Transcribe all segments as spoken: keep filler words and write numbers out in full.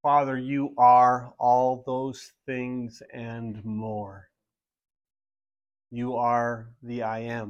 Father, you are all those things and more. You are the I am.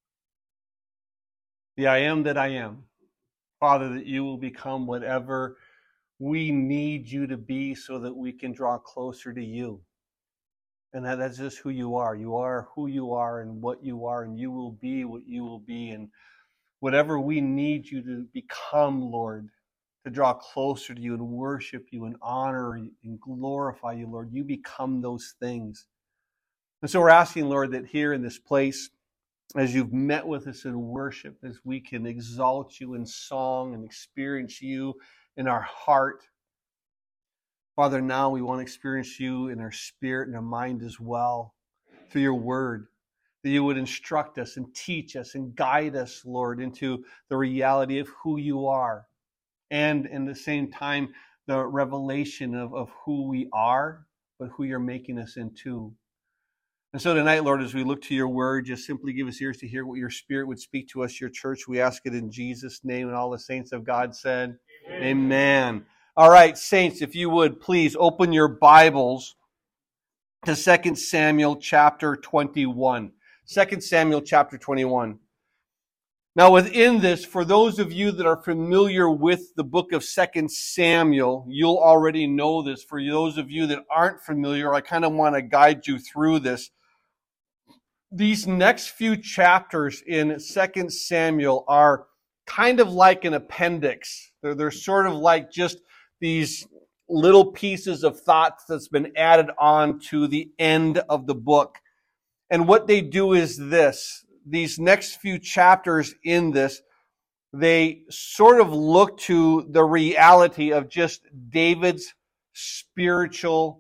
The I am that I am. Father, that you will become whatever we need you to be so that we can draw closer to you. And that, that's just who you are. You are who you are and what you are, and you will be what you will be. And whatever we need you to become, Lord, to draw closer to you and worship you and honor and glorify you, Lord, you become those things. And so we're asking, Lord, that here in this place, as you've met with us in worship, as we can exalt you in song and experience you in our heart. Father, now we want to experience you in our spirit and our mind as well, through your word, that you would instruct us and teach us and guide us, Lord, into the reality of who you are. And in the same time, the revelation of, of who we are, but who you're making us into. And so tonight, Lord, as we look to your word, just simply give us ears to hear what your spirit would speak to us, your church. We ask it in Jesus' name, and all the saints of God said, Amen. Amen. All right, saints, if you would, please open your Bibles to Second Samuel chapter twenty-one. Second Samuel chapter twenty-one. Now within this, for those of you that are familiar with the book of Second Samuel, you'll already know this. For those of you that aren't familiar, I kind of want to guide you through this. These next few chapters in Second Samuel are kind of like an appendix. They're, they're sort of like just these little pieces of thoughts that's been added on to the end of the book. And what they do is this. These next few chapters in this, they sort of look to the reality of just David's spiritual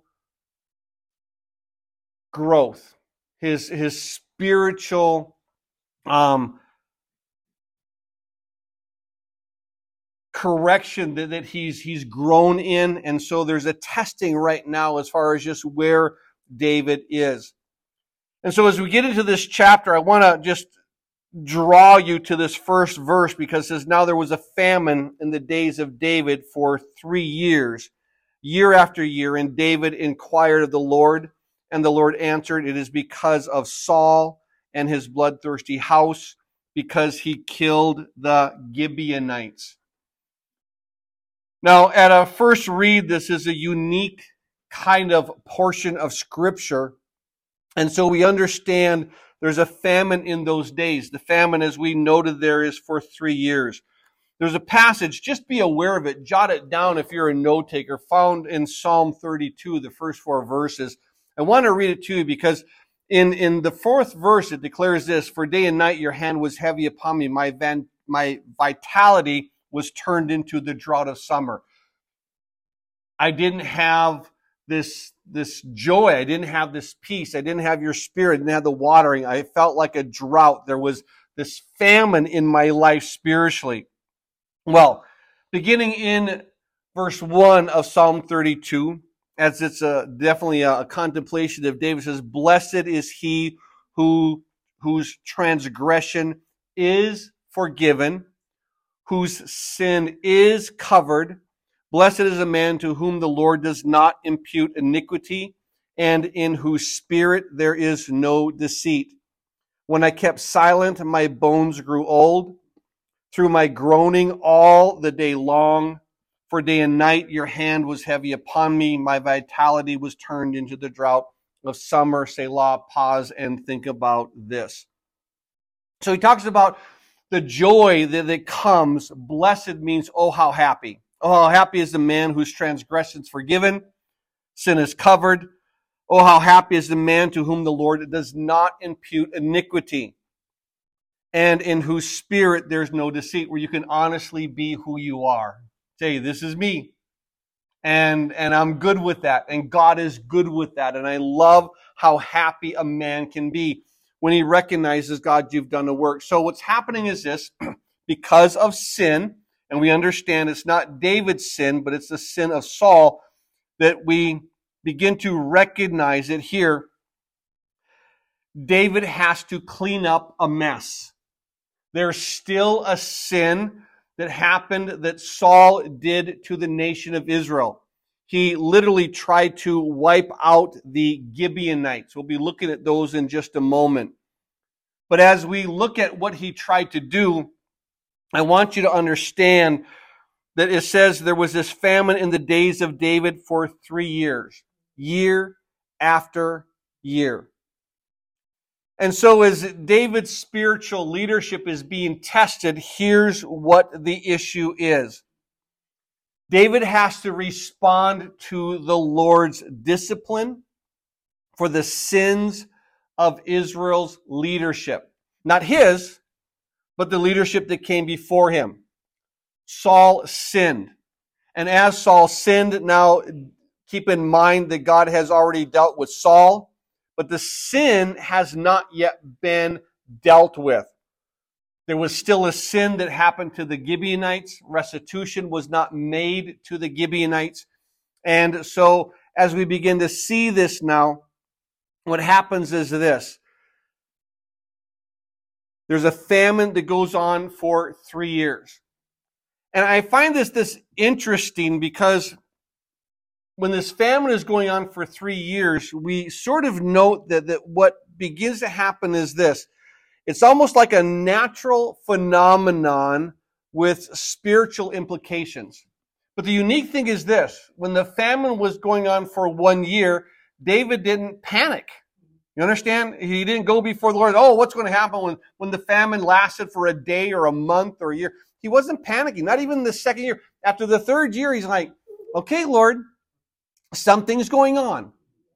growth, his, his spiritual um, correction that, that he's, he's grown in. And so there's a testing right now as far as just where David is. And so as we get into this chapter, I want to just draw you to this first verse, because it says, now there was a famine in the days of David for three years, year after year. And David inquired of the Lord, and the Lord answered, it is because of Saul and his bloodthirsty house, because he killed the Gibeonites. Now, at a first read, this is a unique kind of portion of Scripture. And so we understand there's a famine in those days. The famine, as we noted there, is for three years. There's a passage, just be aware of it, jot it down if you're a note taker, found in Psalm thirty-two, the first four verses. I want to read it to you because in, in the fourth verse it declares this, for day and night your hand was heavy upon me, my, van, my vitality was turned into the drought of summer. I didn't have this this joy. I didn't have this peace. I didn't have your spirit. I didn't have the watering. I felt like a drought. There was this famine in my life spiritually. Well, beginning in verse one of Psalm thirty-two, as it's a, definitely a, a contemplation of David, says, blessed is he who whose transgression is forgiven, whose sin is covered. Blessed is a man to whom the Lord does not impute iniquity, and in whose spirit there is no deceit. When I kept silent, my bones grew old, through my groaning all the day long. For day and night your hand was heavy upon me. My vitality was turned into the drought of summer. Selah, pause and think about this. So he talks about the joy that, that comes. Blessed means, oh, how happy. Oh, how happy is the man whose transgression is forgiven, sin is covered. Oh, how happy is the man to whom the Lord does not impute iniquity, and in whose spirit there's no deceit, where you can honestly be who you are. Say, this is me. And, and I'm good with that. And God is good with that. And I love how happy a man can be when he recognizes, God, you've done the work. So what's happening is this, because of sin, and we understand it's not David's sin, but it's the sin of Saul, that we begin to recognize it here. David has to clean up a mess. There's still a sin that happened that Saul did to the nation of Israel. he literally tried to wipe out the Gibeonites. We'll be looking at those in just a moment. But as we look at what he tried to do, I want you to understand that it says there was this famine in the days of David for three years, year after year. And so as David's spiritual leadership is being tested, here's what the issue is. David has to respond to the Lord's discipline for the sins of Israel's leadership. Not his, but the leadership that came before him. Saul sinned. And as Saul sinned, now keep in mind that God has already dealt with Saul, but the sin has not yet been dealt with. There was still a sin that happened to the Gibeonites. Restitution was not made to the Gibeonites. And so as we begin to see this now, what happens is this. There's a famine that goes on for three years. And I find this, this interesting because when this famine is going on for three years, we sort of note that, that what begins to happen is this. It's almost like a natural phenomenon with spiritual implications. But the unique thing is this. When the famine was going on for one year, David didn't panic. You understand? He didn't go before the Lord, oh, what's going to happen when, when the famine lasted for a day or a month or a year? He wasn't panicking, not even the second year. After the third year, he's like, okay, Lord, something's going on.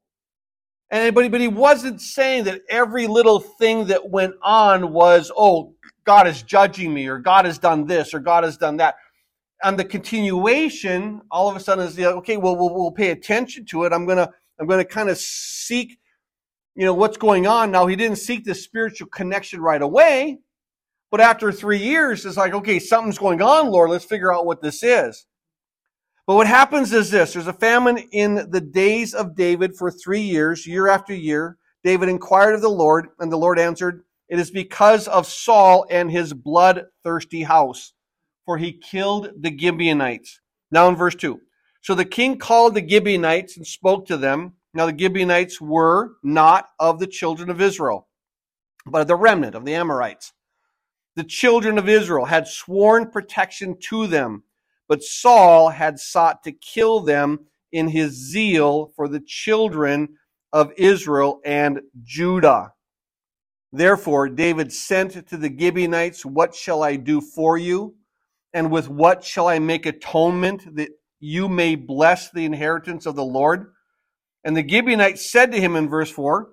And but, but he wasn't saying that every little thing that went on was, oh, God is judging me, or God has done this, or God has done that. And the continuation, all of a sudden, is, okay, well, we'll, we'll pay attention to it. I'm gonna, I'm gonna kind of seek, you know, what's going on. Now, he didn't seek the spiritual connection right away, but after three years, it's like, okay, something's going on, Lord. Let's figure out what this is. But what happens is this. There's a famine in the days of David for three years, year after year. David inquired of the Lord, and the Lord answered, it is because of Saul and his bloodthirsty house, for he killed the Gibeonites. Now in verse two. So the king called the Gibeonites and spoke to them. Now the Gibeonites were not of the children of Israel, but of the remnant of the Amorites. The children of Israel had sworn protection to them, but Saul had sought to kill them in his zeal for the children of Israel and Judah. Therefore, David sent to the Gibeonites, what shall I do for you? And with what shall I make atonement that you may bless the inheritance of the Lord? And the Gibeonites said to him in verse four,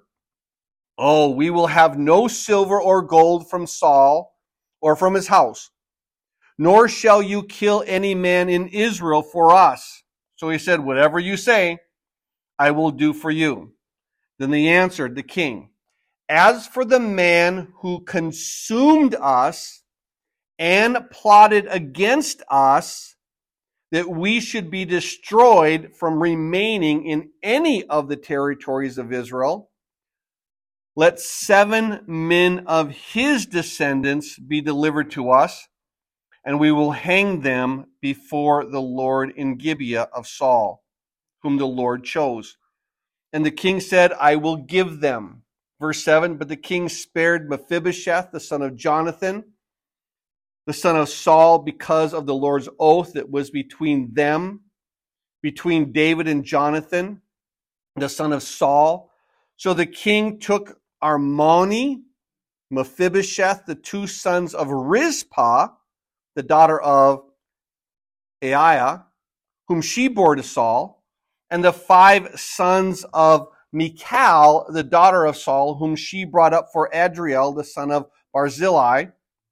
oh, we will have no silver or gold from Saul or from his house, nor shall you kill any man in Israel for us. So he said, whatever you say, I will do for you. Then they answered the king, as for the man who consumed us and plotted against us, that we should be destroyed from remaining in any of the territories of Israel, let seven men of his descendants be delivered to us, and we will hang them before the Lord in Gibeah of Saul, whom the Lord chose. And the king said, I will give them. Verse seven, but the king spared Mephibosheth, the son of Jonathan, the son of Saul, because of the Lord's oath that was between them, between David and Jonathan, the son of Saul. So the king took Armoni, Mephibosheth, the two sons of Rizpah, the daughter of Aiah, whom she bore to Saul, and the five sons of Michal, the daughter of Saul, whom she brought up for Adriel, the son of Barzillai,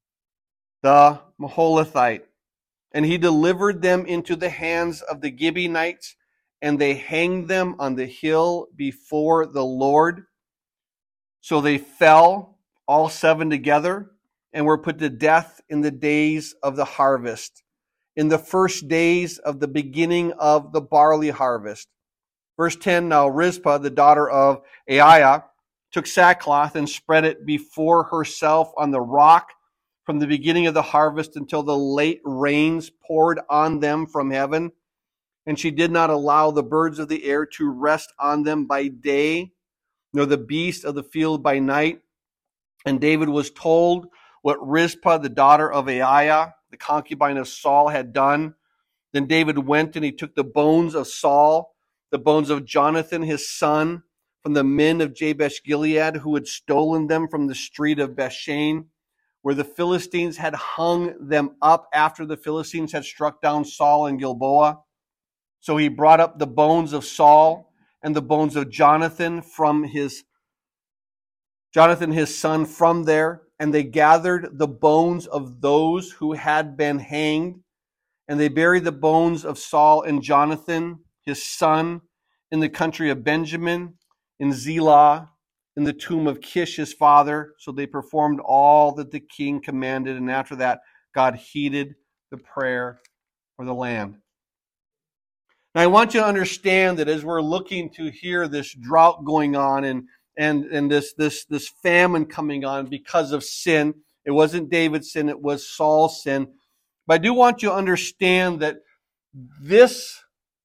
the Maholathite. And he delivered them into the hands of the Gibeonites, and they hanged them on the hill before the Lord. So they fell, all seven together, and were put to death in the days of the harvest, in the first days of the beginning of the barley harvest. Verse ten, now Rizpah, the daughter of Aiah, took sackcloth and spread it before herself on the rock from the beginning of the harvest until the late rains poured on them from heaven. and she did not allow the birds of the air to rest on them by day, nor the beasts of the field by night. And David was told what Rizpah, the daughter of Aiah, the concubine of Saul, had done. Then David went and he took the bones of Saul, the bones of Jonathan, his son, from the men of Jabesh Gilead, who had stolen them from the street of Bethshan, where the Philistines had hung them up after the Philistines had struck down Saul in Gilboa. So he brought up the bones of Saul and the bones of Jonathan from his Jonathan his son from there, and they gathered the bones of those who had been hanged, and they buried the bones of Saul and Jonathan, his son, in the country of Benjamin, in Zelah, in the tomb of Kish, his father. So they performed all that the king commanded, and after that, God heeded the prayer for the land. Now, I want you to understand that as we're looking to hear this drought going on and and and this this this famine coming on because of sin, it wasn't David's sin, it was Saul's sin. But I do want you to understand that this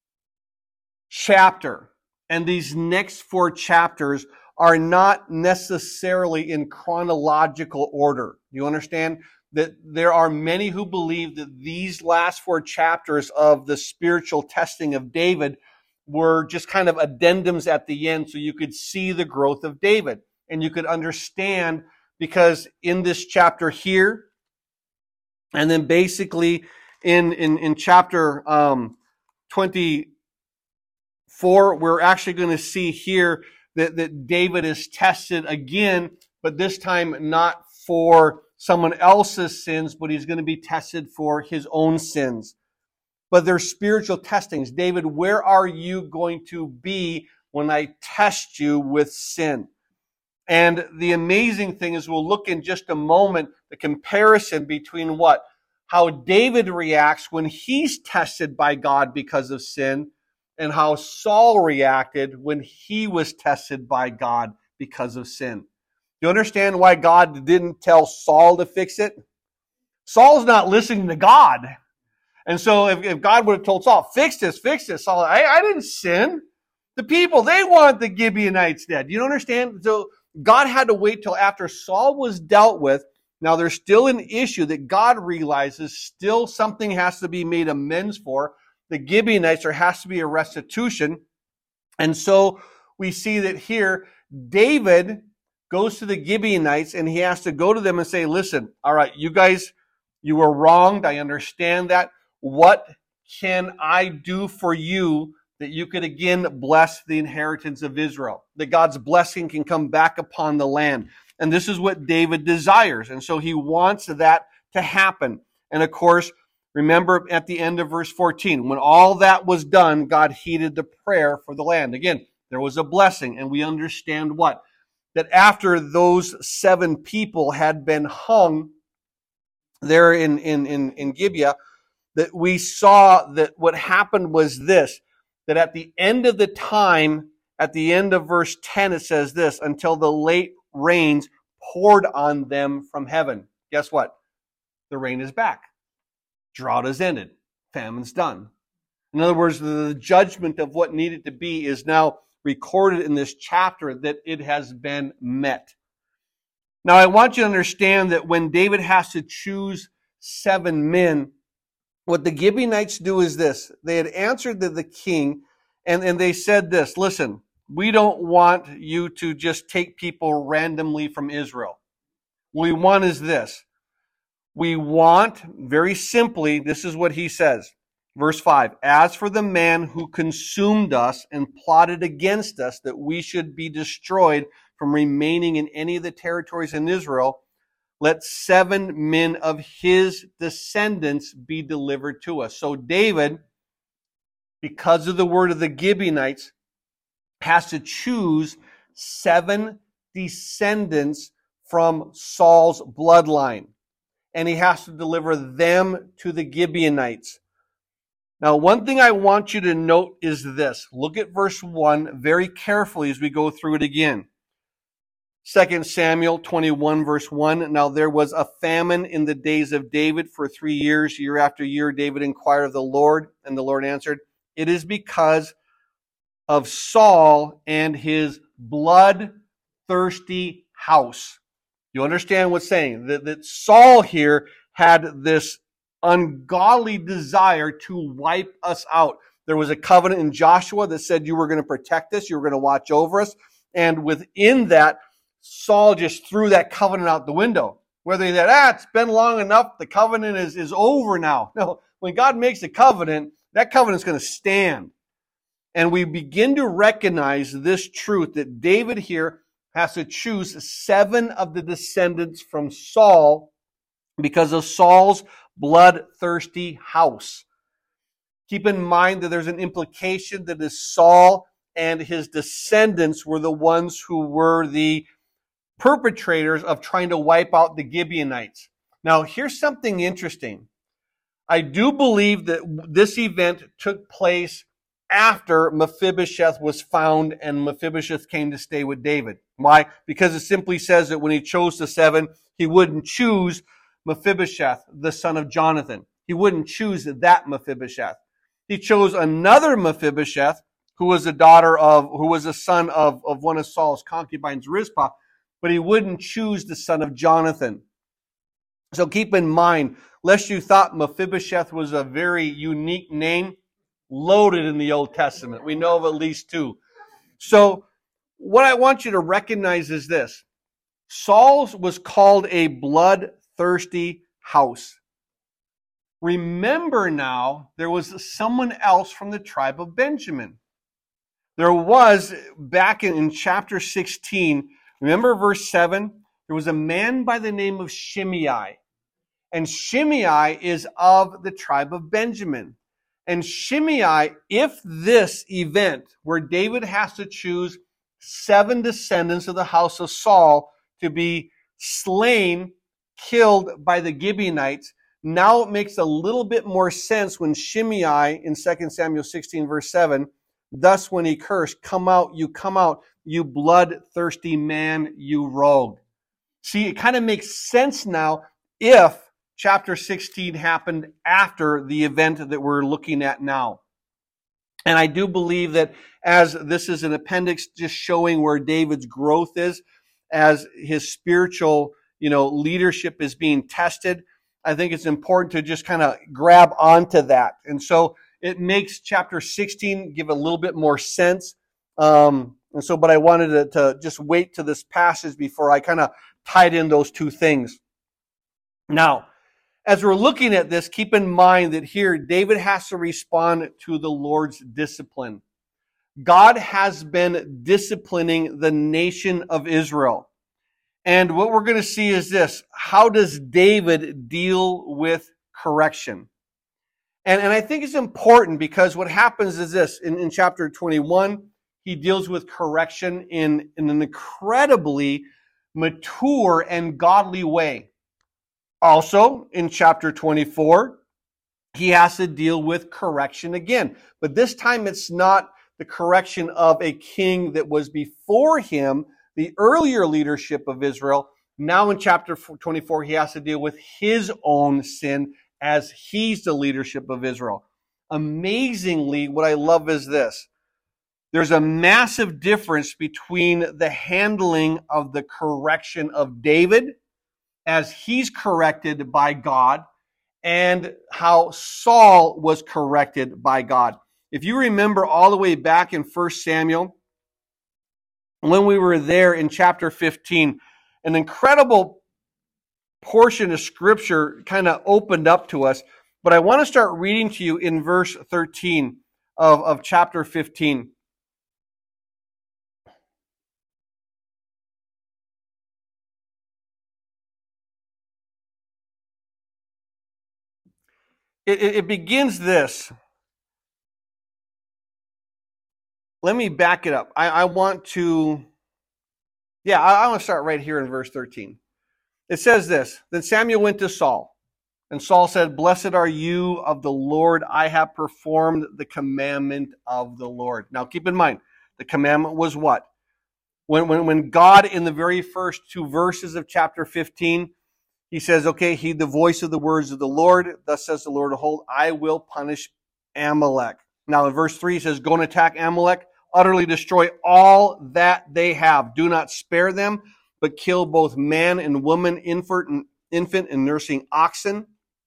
chapter and these next four chapters are not necessarily in chronological order. You understand that there are many who believe that these last four chapters of the spiritual testing of David were just kind of addendums at the end so you could see the growth of David. And you could understand, because in this chapter here, and then basically in, in, in chapter um, twenty-four, we're actually going to see here that, that David is tested again, but this time not for someone else's sins, but he's going to be tested for his own sins. But they're spiritual testings. David, where are you going to be when I test you with sin? And the amazing thing is, we'll look in just a moment, the comparison between what? How David reacts when he's tested by God because of sin, and how Saul reacted when he was tested by God because of sin. You understand why God didn't tell Saul to fix it? Saul's not listening to God. And so if, if God would have told Saul, fix this, fix this, Saul, I, I didn't sin. The people, they want the Gibeonites dead. You don't understand? So God had to wait till after Saul was dealt with. Now there's still an issue that God realizes still something has to be made amends for. The Gibeonites, there has to be a restitution. And so we see that here, David goes to the Gibeonites and he has to go to them and say, listen, all right, you guys, you were wronged. I understand that. What can I do for you that you could again bless the inheritance of Israel? That God's blessing can come back upon the land. And this is what David desires. And so he wants that to happen. And of course, remember at the end of verse fourteen, when all that was done, God heeded the prayer for the land. Again, there was a blessing. And we understand what? That after those seven people had been hung there in, in, in, in Gibeah, that we saw that what happened was this, that at the end of the time, at the end of verse ten, it says this, until the late rains poured on them from heaven. Guess what? The rain is back. Drought has ended. Famine's done. In other words, the judgment of what needed to be is now recorded in this chapter, that it has been met. Now, I want you to understand that when David has to choose seven men, what the Gibeonites do is this. They had answered the, the king, and, and they said this, listen, we don't want you to just take people randomly from Israel. What we want is this. We want, very simply, this is what he says. Verse five, as for the man who consumed us and plotted against us that we should be destroyed from remaining in any of the territories in Israel, let seven men of his descendants be delivered to us. So David, because of the word of the Gibeonites, has to choose seven descendants from Saul's bloodline. And he has to deliver them to the Gibeonites. Now, one thing I want you to note is this. Look at verse one very carefully as we go through it again. Second Samuel twenty-one, verse one. Now there was a famine in the days of David for three years. Year after year, David inquired of the Lord, and the Lord answered, It is because of Saul and his bloodthirsty house. You understand what's saying? That, that Saul here had this ungodly desire to wipe us out. There was a covenant in Joshua that said you were going to protect us, you were going to watch over us. And within that, Saul just threw that covenant out the window. Whether he said, ah, it's been long enough, the covenant is, is over now. No, when God makes a covenant, that covenant is going to stand. And we begin to recognize this truth that David here has to choose seven of the descendants from Saul because of Saul's bloodthirsty house. Keep in mind that there's an implication that is Saul and his descendants were the ones who were the perpetrators of trying to wipe out the Gibeonites. Now, here's something interesting. I do believe that this event took place after Mephibosheth was found and Mephibosheth came to stay with David. Why? Because it simply says that when he chose the seven, he wouldn't choose Mephibosheth, the son of Jonathan. He wouldn't choose that Mephibosheth. He chose another Mephibosheth, who was a daughter of, who was a son of, of one of Saul's concubines, Rizpah, but he wouldn't choose the son of Jonathan. So keep in mind, lest you thought Mephibosheth was a very unique name, loaded in the Old Testament. We know of at least two. So what I want you to recognize is this. Saul's was called a bloodthirsty house. Remember now, there was someone else from the tribe of Benjamin. There was, back in, in chapter sixteen, remember verse seven? There was a man by the name of Shimei. And Shimei is of the tribe of Benjamin. And Shimei, if this event where David has to choose seven descendants of the house of Saul to be slain, killed by the Gibeonites, now it makes a little bit more sense when Shimei in Second Samuel sixteen verse seven, thus when he cursed, come out, you come out, you bloodthirsty man, you rogue. See, it kind of makes sense now if chapter sixteen happened after the event that we're looking at now. And I do believe that as this is an appendix just showing where David's growth is, as his spiritual, you know, leadership is being tested, I think it's important to just kind of grab onto that. And so it makes chapter sixteen give a little bit more sense. Um, and so, but I wanted to, to just wait to this passage before I kind of tied in those two things. Now, as we're looking at this, keep in mind that here David has to respond to the Lord's discipline. God has been disciplining the nation of Israel. And what we're going to see is this. How does David deal with correction? And, and I think it's important because what happens is this. In, in chapter twenty-one, he deals with correction in, in an incredibly mature and godly way. Also, in chapter twenty-four, he has to deal with correction again. But this time it's not the correction of a king that was before him, the earlier leadership of Israel. Now in chapter twenty-four, he has to deal with his own sin as he's the leadership of Israel. Amazingly, what I love is this. There's a massive difference between the handling of the correction of David as he's corrected by God and how Saul was corrected by God. If you remember all the way back in First Samuel, when we were there in chapter fifteen, an incredible portion of Scripture kind of opened up to us. But I want to start reading to you in verse thirteen of, of chapter fifteen. It, it, it begins this. Let me back it up. I, I want to, yeah, I, I want to start right here in verse thirteen. It says this, Then Samuel went to Saul, and Saul said, Blessed are you of the Lord, I have performed the commandment of the Lord. Now keep in mind, the commandment was what? When, when, when God, in the very first two verses of chapter fifteen, he says, okay, heed the voice of the words of the Lord. Thus says the Lord of hosts, I will punish Amalek. Now in verse three, he says, go and attack Amalek, utterly destroy all that they have. Do not spare them, but kill both man and woman, infant and, infant and nursing oxen,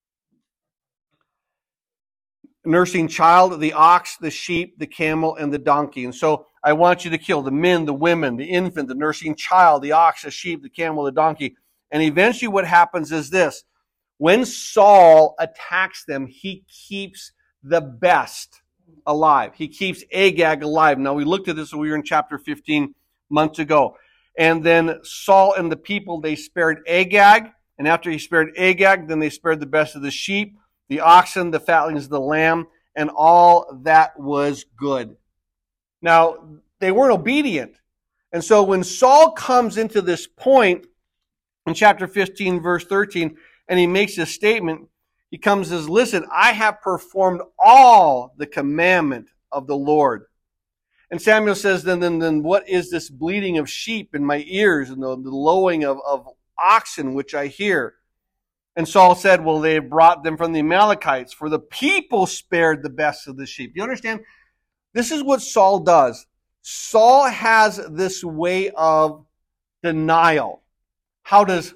nursing child, the ox, the sheep, the camel, and the donkey. And so I want you to kill the men, the women, the infant, the nursing child, the ox, the sheep, the camel, the donkey. And eventually what happens is this. When Saul attacks them, he keeps the best alive. He keeps Agag alive. Now, we looked at this when we were in chapter fifteen months ago. And then Saul and the people, they spared Agag. And after he spared Agag, then they spared the best of the sheep, the oxen, the fatlings of the lamb, and all that was good. Now, they weren't obedient. And so when Saul comes into this point in chapter fifteen, verse thirteen, and he makes a statement, he comes and says, listen, I have performed all the commandment of the Lord. And Samuel says, then, then, then what is this bleating of sheep in my ears and the, the lowing of, of oxen which I hear? And Saul said, well, they brought them from the Amalekites, for the people spared the best of the sheep. Do you understand? This is what Saul does. Saul has this way of denial. How does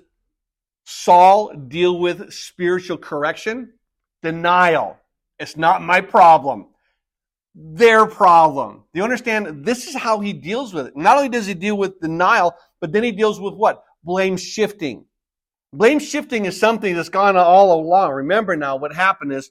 Saul deal with spiritual correction? Denial. It's not my problem. Their problem. Do you understand? This is how he deals with it. Not only does he deal with denial, but then he deals with what? Blame shifting. Blame shifting is something that's gone all along. Remember now, what happened is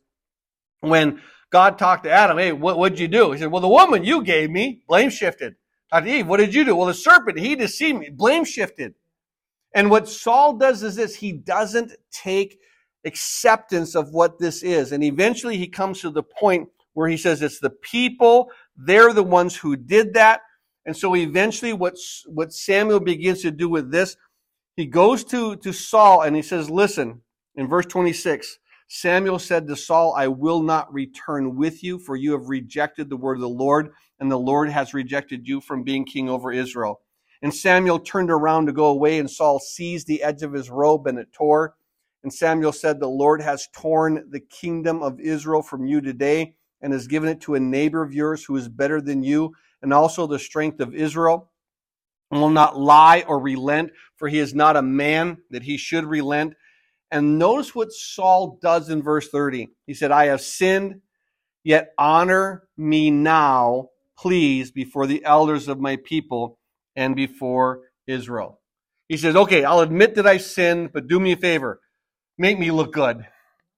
when God talked to Adam, hey, what would you do? He said, well, the woman you gave me, blame shifted. Talked to Eve, what did you do? Well, the serpent, he deceived me, blame shifted. And what Saul does is this, he doesn't take acceptance of what this is. And eventually he comes to the point where he says it's the people, they're the ones who did that. And so eventually what, what Samuel begins to do with this, he goes to, to Saul and he says, listen, in verse twenty-six, Samuel said to Saul, I will not return with you, for you have rejected the word of the Lord, and the Lord has rejected you from being king over Israel. And Samuel turned around to go away, and Saul seized the edge of his robe, and it tore. And Samuel said, the Lord has torn the kingdom of Israel from you today, and has given it to a neighbor of yours who is better than you, and also the strength of Israel, and will not lie or relent, for he is not a man that he should relent. And notice what Saul does in verse thirty. He said, I have sinned, yet honor me now, please, before the elders of my people and before Israel. He says, okay, I'll admit that I sinned, but do me a favor. Make me look good.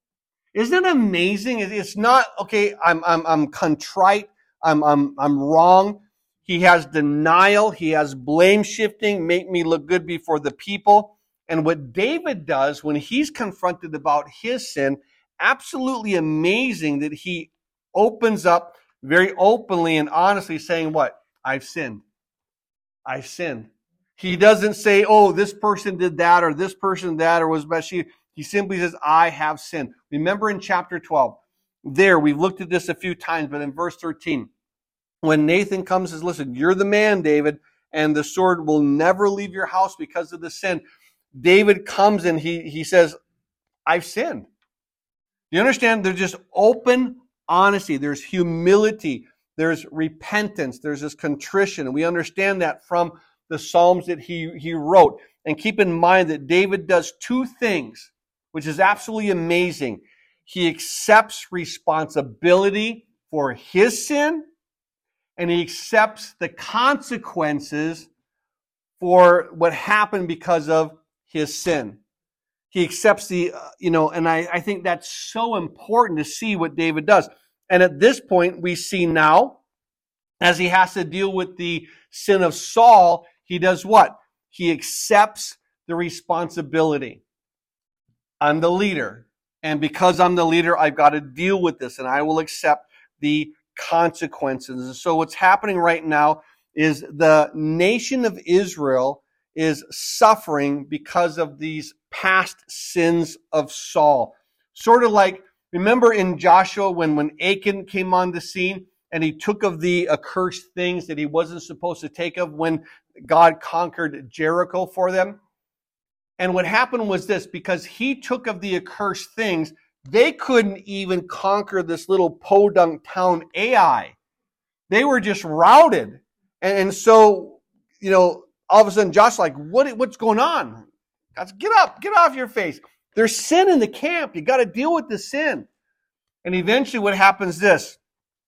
Isn't it amazing? It's not, okay, I'm, I'm, I'm contrite. I'm, I'm, I'm wrong. He has denial. He has blame shifting. Make me look good before the people. And what David does when he's confronted about his sin, absolutely amazing that he opens up very openly and honestly saying what? I've sinned. I've sinned. He doesn't say, oh, this person did that or this person that or was Bathsheba. He simply says, I have sinned. Remember in chapter twelve, there, we've looked at this a few times, but in verse thirteen, when Nathan comes and says, listen, you're the man, David, and the sword will never leave your house because of the sin. David comes and he, he says, I've sinned. Do you understand? There's just open honesty. There's humility. There's repentance. There's this contrition. And we understand that from the Psalms that he, he wrote. And keep in mind that David does two things, which is absolutely amazing. He accepts responsibility for his sin, and he accepts the consequences for what happened because of his sin. He accepts the, uh, you know, and I, I think that's so important to see what David does. And at this point, we see now, as he has to deal with the sin of Saul, he does what? He accepts the responsibility. I'm the leader. And because I'm the leader, I've got to deal with this, and I will accept the consequences. And so what's happening right now is the nation of Israel is suffering because of these past sins of Saul. Sort of like, remember in Joshua when, when Achan came on the scene and he took of the accursed things that he wasn't supposed to take of when God conquered Jericho for them? And what happened was this, because he took of the accursed things, they couldn't even conquer this little podunk town Ai. They were just routed. And, and so, you know, all of a sudden Josh's like, what, what's going on? God's, get up, get off your face. There's sin in the camp. You got to deal with the sin. And eventually what happens is this.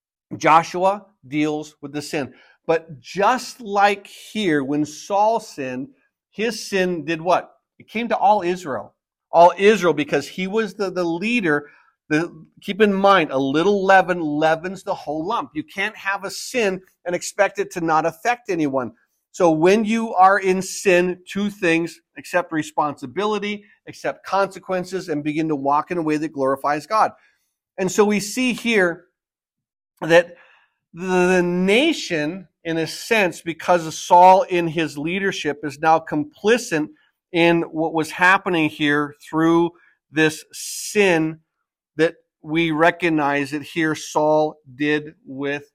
Joshua deals with the sin. But just like here, when Saul sinned, his sin did what? It came to all Israel. All Israel, because he was the, the leader. The, keep in mind, a little leaven leavens the whole lump. You can't have a sin and expect it to not affect anyone. So when you are in sin, two things: accept responsibility, accept consequences, and begin to walk in a way that glorifies God. And so we see here that the nation, in a sense, because of Saul in his leadership, is now complicit in what was happening here through this sin that we recognize that here Saul did with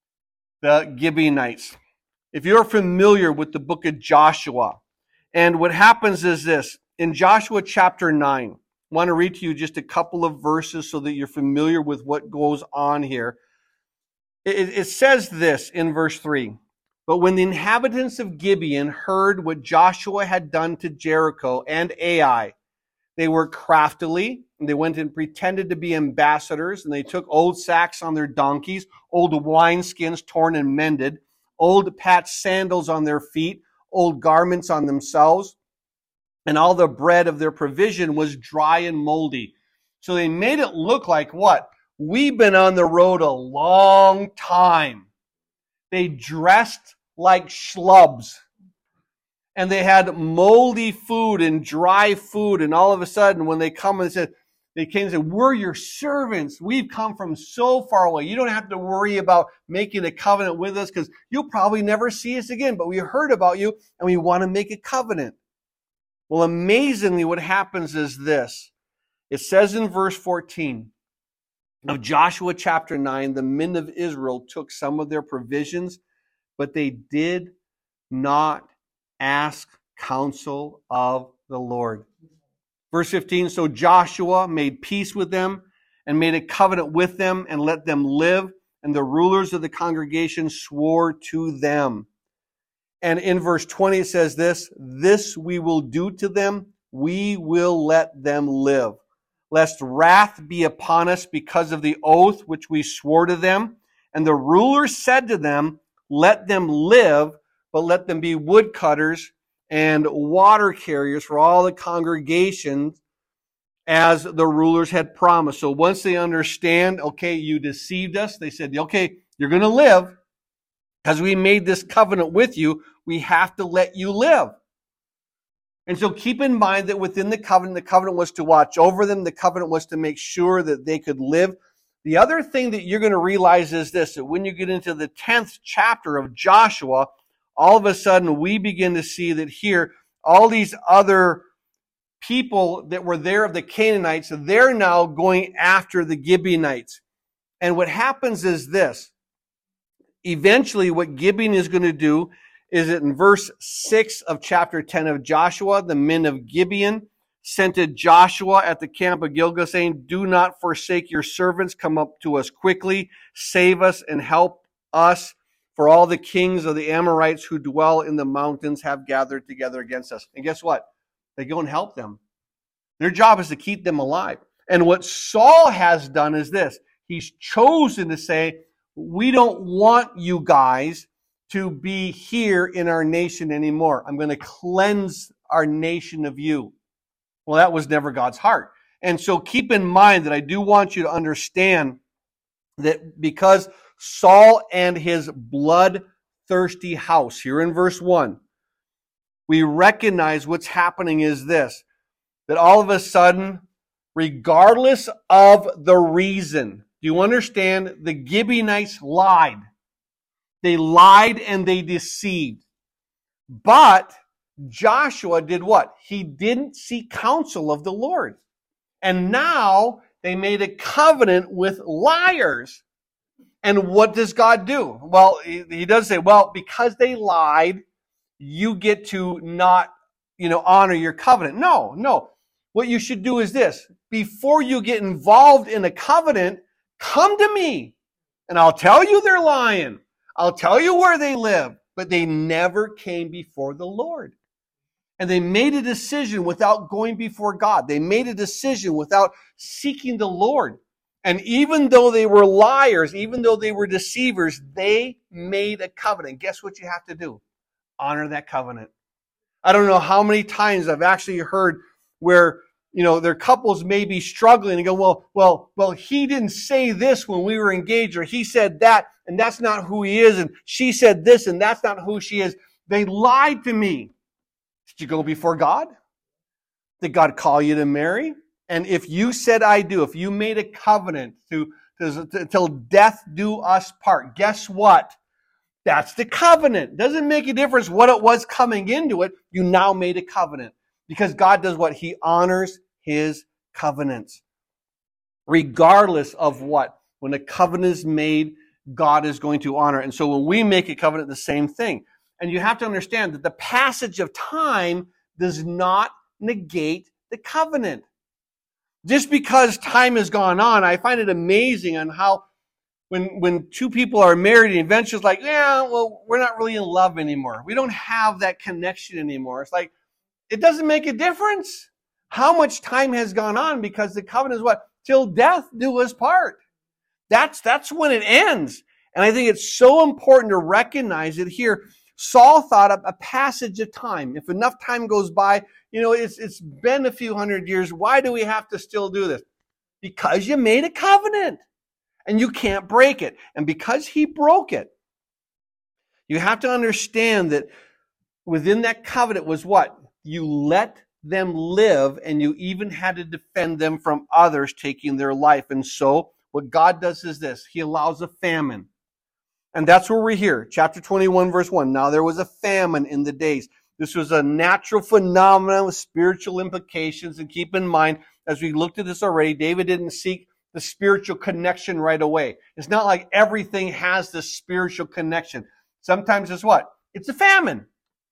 the Gibeonites. If you're familiar with the book of Joshua, and what happens is this, in Joshua chapter nine, I want to read to you just a couple of verses so that you're familiar with what goes on here. It, it says this in verse three, but when the inhabitants of Gibeon heard what Joshua had done to Jericho and Ai, they worked craftily, and they went and pretended to be ambassadors, and they took old sacks on their donkeys, old wineskins torn and mended, old patched sandals on their feet, old garments on themselves, and all the bread of their provision was dry and moldy. So they made it look like what? We've been on the road a long time. They dressed like schlubs. And they had moldy food and dry food. And all of a sudden, when they come and said, they came and said, we're your servants. We've come from so far away. You don't have to worry about making a covenant with us because you'll probably never see us again. But we heard about you and we want to make a covenant. Well, amazingly, what happens is this. It says in verse fourteen of Joshua chapter nine, the men of Israel took some of their provisions, but they did not ask counsel of the Lord. Verse fifteen, so Joshua made peace with them and made a covenant with them and let them live, and the rulers of the congregation swore to them. And in verse twenty it says this, this we will do to them, we will let them live, lest wrath be upon us because of the oath which we swore to them. And the rulers said to them, let them live, but let them be woodcutters and water carriers for all the congregations as the rulers had promised. So once they understand, okay, you deceived us, they said, okay, you're going to live because we made this covenant with you. We have to let you live. And so keep in mind that within the covenant, the covenant was to watch over them. The covenant was to make sure that they could live. The other thing that you're going to realize is this, that when you get into the tenth chapter of Joshua, all of a sudden we begin to see that here, all these other people that were there of the Canaanites, they're now going after the Gibeonites. And what happens is this. Eventually what Gibeon is going to do is that in verse six of chapter ten of Joshua, the men of Gibeon sent to Joshua at the camp of Gilgal, saying, do not forsake your servants, come up to us quickly, save us and help us, for all the kings of the Amorites who dwell in the mountains have gathered together against us. And guess what? They go and help them. Their job is to keep them alive. And what Saul has done is this. He's chosen to say, we don't want you guys to be here in our nation anymore. I'm going to cleanse our nation of you. Well, that was never God's heart. And so keep in mind that I do want you to understand that because Saul and his bloodthirsty house, here in verse one, we recognize what's happening is this, that all of a sudden, regardless of the reason, do you understand? The Gibeonites lied. They lied and they deceived. But Joshua did what? He didn't seek counsel of the Lord. And now they made a covenant with liars. And what does God do? Well, he does say, well, because they lied, you get to not, you know, honor your covenant. No, no. what you should do is this. Before you get involved in a covenant, come to me. And I'll tell you they're lying. I'll tell you where they live. But they never came before the Lord. And they made a decision without going before God. They made a decision without seeking the Lord. And even though they were liars, even though they were deceivers, they made a covenant. Guess what you have to do? Honor that covenant. I don't know how many times I've actually heard where, you know, their couples may be struggling and go, well, well, well, he didn't say this when we were engaged, or he said that, and that's not who he is, and she said this, and that's not who she is. They lied to me. Did you go before God? Did God call you to marry? And if you said I do, if you made a covenant to, to, to till death do us part, guess what? That's the covenant. Doesn't make a difference what it was coming into it. You now made a covenant. Because God does what? He honors his covenants. Regardless of what. When a covenant is made, God is going to honor it. And so when we make a covenant, the same thing. And you have to understand that the passage of time does not negate the covenant. Just because time has gone on, I find it amazing on how when when two people are married and eventually it's like, yeah, well, we're not really in love anymore. We don't have that connection anymore. It's like, it doesn't make a difference how much time has gone on, because the covenant is what? Till death do us part. That's, that's when it ends. And I think it's so important to recognize it here. Saul thought of a passage of time. If enough time goes by, you know, it's it's been a few hundred years. Why do we have to still do this? Because you made a covenant and you can't break it. And because he broke it, you have to understand that within that covenant was what? You let them live, and you even had to defend them from others taking their life. And so what God does is this. He allows a famine. And that's where we're here. Chapter twenty-one, verse one. Now there was a famine in the days. This was a natural phenomenon with spiritual implications. And keep in mind, as we looked at this already, David didn't seek the spiritual connection right away. It's not like everything has this spiritual connection. Sometimes it's what? It's a famine.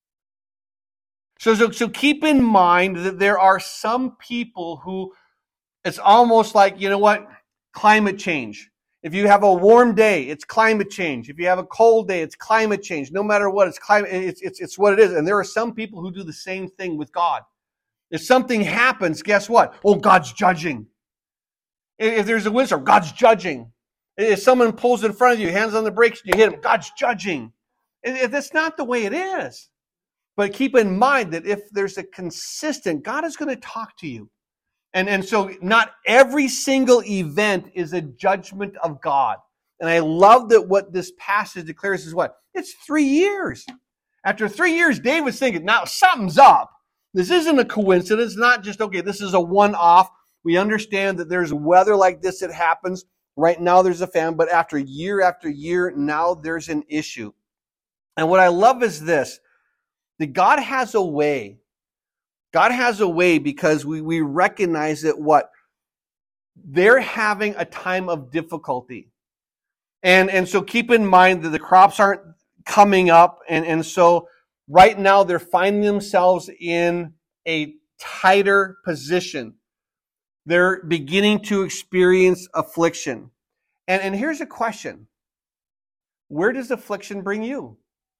So, so, so keep in mind that there are some people who, it's almost like, you know what? Climate change. If you have a warm day, it's climate change. If you have a cold day, it's climate change. No matter what, it's climate. It's, it's, it's what it is. And there are some people who do the same thing with God. If something happens, guess what? Oh, God's judging. If there's a windstorm, God's judging. If someone pulls in front of you, hands on the brakes, and you hit him, God's judging. That's not the way it is. But keep in mind that if there's a consistent, God is going to talk to you. And, and so not every single event is a judgment of God. And I love that what this passage declares is what? It's three years. After three years, David's thinking, now something's up. This isn't a coincidence. Not just, okay, this is a one-off. We understand that there's weather like this that happens. Right now there's a famine, but after year after year, now there's an issue. And what I love is this, that God has a way. God has a way because we, we recognize that what? They're having a time of difficulty. And, and so keep in mind that the crops aren't coming up. And, and so right now they're finding themselves in a tighter position. They're beginning to experience affliction. And, and here's a question. Where does affliction bring you?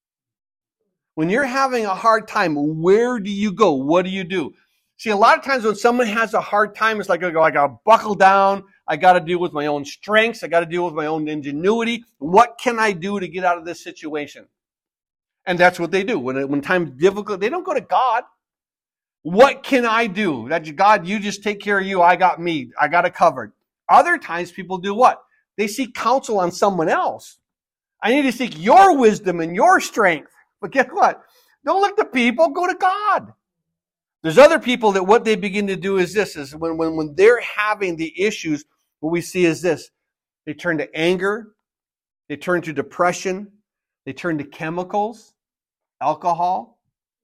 When you're having a hard time, where do you go? What do you do? See, a lot of times when someone has a hard time, it's like, I got to buckle down. I got to deal with my own strengths. I got to deal with my own ingenuity. What can I do to get out of this situation? And that's what they do. When, when time's difficult, they don't go to God. What can I do? That God, you just take care of you. I got me. I got it covered. Other times people do what? They seek counsel on someone else. I need to seek your wisdom and your strength. But guess what? Don't look to people, go to God. There's other people that what they begin to do is this, is when, when, when they're having the issues, what we see is this. They turn to anger, they turn to depression, they turn to chemicals, alcohol.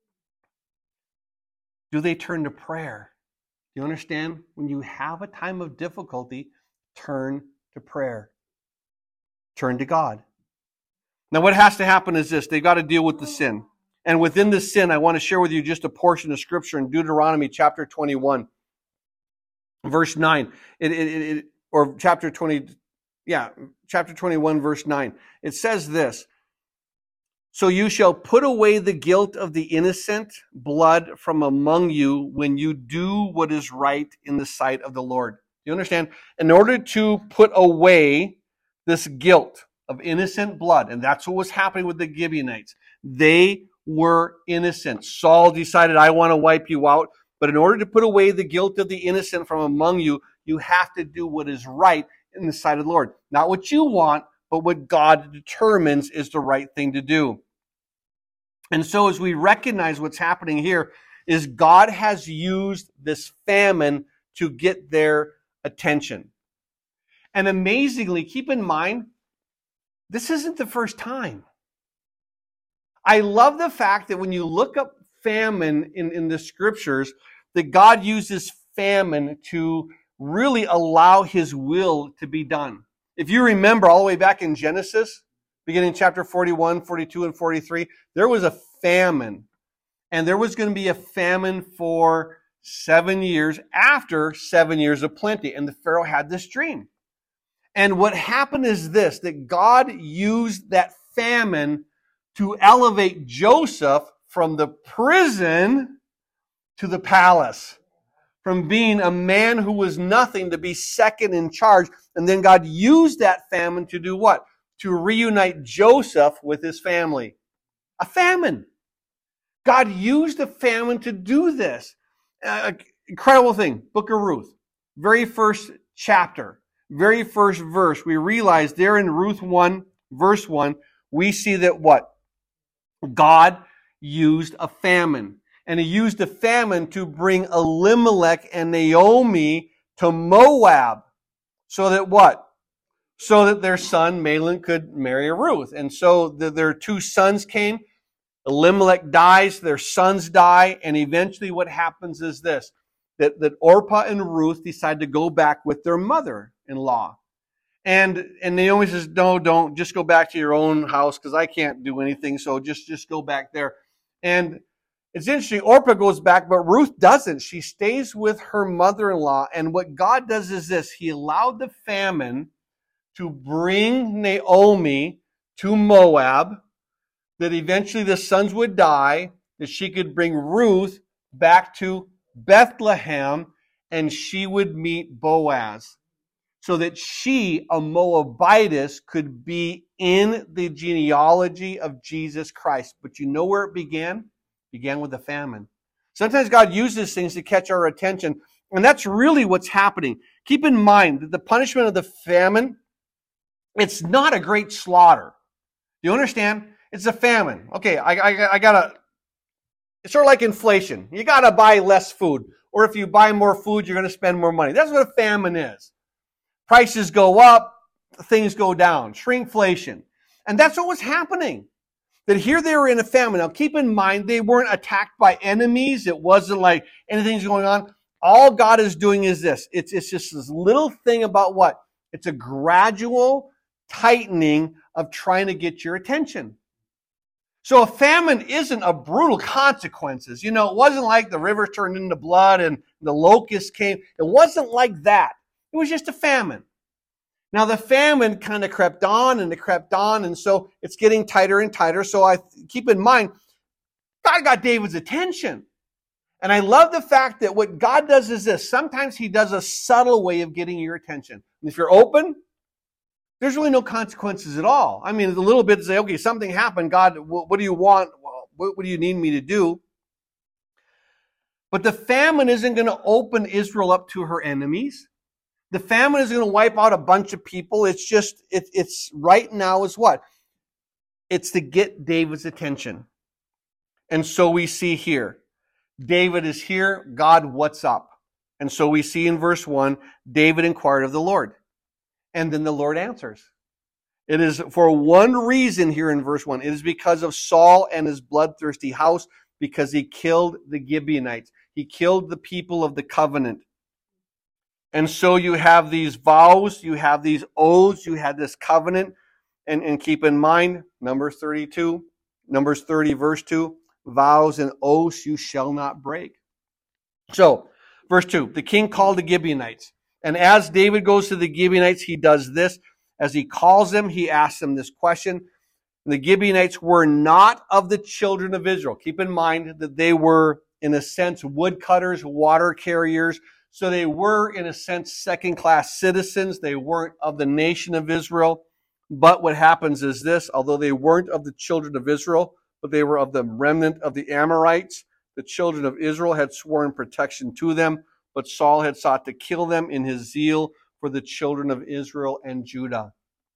Do they turn to prayer? Do you understand? When you have a time of difficulty, turn to prayer. Turn to God. Now, what has to happen is this. They've got to deal with the sin. And within the sin, I want to share with you just a portion of Scripture in Deuteronomy chapter twenty-one. verse nine, it, it, it, or chapter twenty, yeah, chapter twenty-one, verse nine. It says this, so you shall put away the guilt of the innocent blood from among you when you do what is right in the sight of the Lord. Do you understand? In order to put away this guilt of innocent blood, and that's what was happening with the Gibeonites. They were innocent. Saul decided, I want to wipe you out. But in order to put away the guilt of the innocent from among you, you have to do what is right in the sight of the Lord. Not what you want, but what God determines is the right thing to do. And so as we recognize what's happening here, is God has used this famine to get their attention. And amazingly, keep in mind, this isn't the first time. I love the fact that when you look up famine in, in the scriptures, that God uses famine to really allow his will to be done. If you remember all the way back in Genesis, beginning chapter forty-one, forty-two, and forty-three, there was a famine. And there was going to be a famine for seven years after seven years of plenty. And the Pharaoh had this dream. And what happened is this, that God used that famine to elevate Joseph from the prison to the palace. From being a man who was nothing to be second in charge. And then God used that famine to do what? To reunite Joseph with his family. A famine. God used a famine to do this. Uh, incredible thing. Book of Ruth. Very first chapter. Very first verse. We realize there in Ruth one, verse one, we see that what? God used a famine. And he used a famine to bring Elimelech and Naomi to Moab. So that what? So that their son Mahlon could marry Ruth. And so the, their two sons came. Elimelech dies, their sons die, and eventually what happens is this, that, that Orpah and Ruth decide to go back with their mother-in-law. And, and Naomi says, no, don't, just go back to your own house because I can't do anything, so just, just go back there. And it's interesting, Orpah goes back, but Ruth doesn't. She stays with her mother-in-law, and what God does is this, he allowed the famine to bring Naomi to Moab, that eventually the sons would die, that she could bring Ruth back to Bethlehem, and she would meet Boaz. So that she, a Moabitess, could be in the genealogy of Jesus Christ. But you know where it began? It began with a famine. Sometimes God uses things to catch our attention, and that's really what's happening. Keep in mind that the punishment of the famine, it's not a great slaughter. Do you understand? It's a famine. Okay, I, I, I gotta, it's sort of like inflation. You gotta buy less food. Or if you buy more food, you're gonna spend more money. That's what a famine is. Prices go up, things go down. Shrinkflation. And that's what was happening. That here they were in a famine. Now keep in mind, they weren't attacked by enemies. It wasn't like anything's going on. All God is doing is this. It's, it's just this little thing about what? It's a gradual tightening of trying to get your attention. So a famine isn't a brutal consequences. You know, it wasn't like the river turned into blood and the locusts came. It wasn't like that. It was just a famine. Now the famine kind of crept on and it crept on, and so it's getting tighter and tighter. So I keep in mind, God got David's attention. And I love the fact that what God does is this. Sometimes he does a subtle way of getting your attention. And if you're open, there's really no consequences at all. I mean, a little bit to say, okay, something happened. God, what do you want? What, what do you need me to do? But the famine isn't going to open Israel up to her enemies. The famine isn't going to wipe out a bunch of people. It's just, it, it's right now is what? It's to get David's attention. And so we see here, David is here. God, what's up? And so we see in verse one, David inquired of the Lord. And then the Lord answers. It is for one reason here in verse one. It is because of Saul and his bloodthirsty house, because he killed the Gibeonites. He killed the people of the covenant. And so you have these vows, you have these oaths, you have this covenant. And, and keep in mind, Numbers thirty-two, Numbers thirty, verse two, vows and oaths you shall not break. So, Verse two, the king called the Gibeonites. And as David goes to the Gibeonites, he does this. As he calls them, he asks them this question. The Gibeonites were not of the children of Israel. Keep in mind that they were, in a sense, woodcutters, water carriers. So they were, in a sense, second-class citizens. They weren't of the nation of Israel. But what happens is this, although they weren't of the children of Israel, but they were of the remnant of the Amorites, the children of Israel had sworn protection to them, but Saul had sought to kill them in his zeal for the children of Israel and Judah.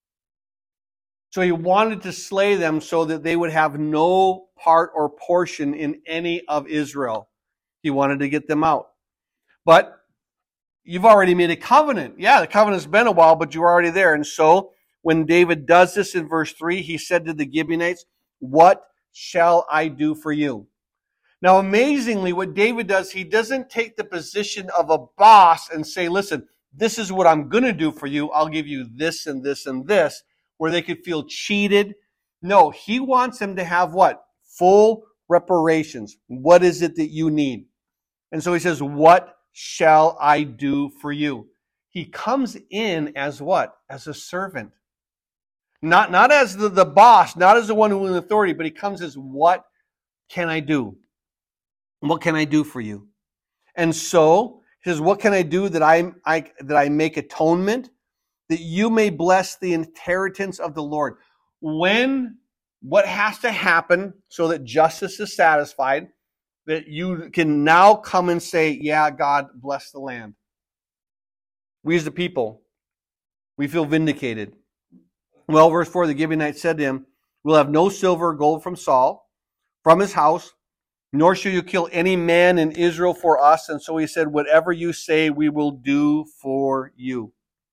So he wanted to slay them so that they would have no part or portion in any of Israel. He wanted to get them out. But you've already made a covenant. Yeah, the covenant's been a while, but you're already there. And so when David does this in verse three, he said to the Gibeonites, "What shall I do for you?" Now, amazingly, what David does, he doesn't take the position of a boss and say, listen, this is what I'm going to do for you. I'll give you this and this and this, where they could feel cheated. No, he wants them to have what? Full reparations. What is it that you need? And so he says, what shall I do for you? He comes in as what? As a servant. Not, not as the, the boss, not as the one who is in authority, but he comes as, what can I do? What can I do for you? And so he says, what can I do that I, I that I make atonement, that you may bless the inheritance of the Lord? When, what has to happen so that justice is satisfied, that you can now come and say, yeah, God, bless the land. We as the people, we feel vindicated. Well, verse four, the Gibeonites said to him, we'll have no silver or gold from Saul, from his house, nor shall you kill any man in Israel for us. And so he said, whatever you say, we will do for you.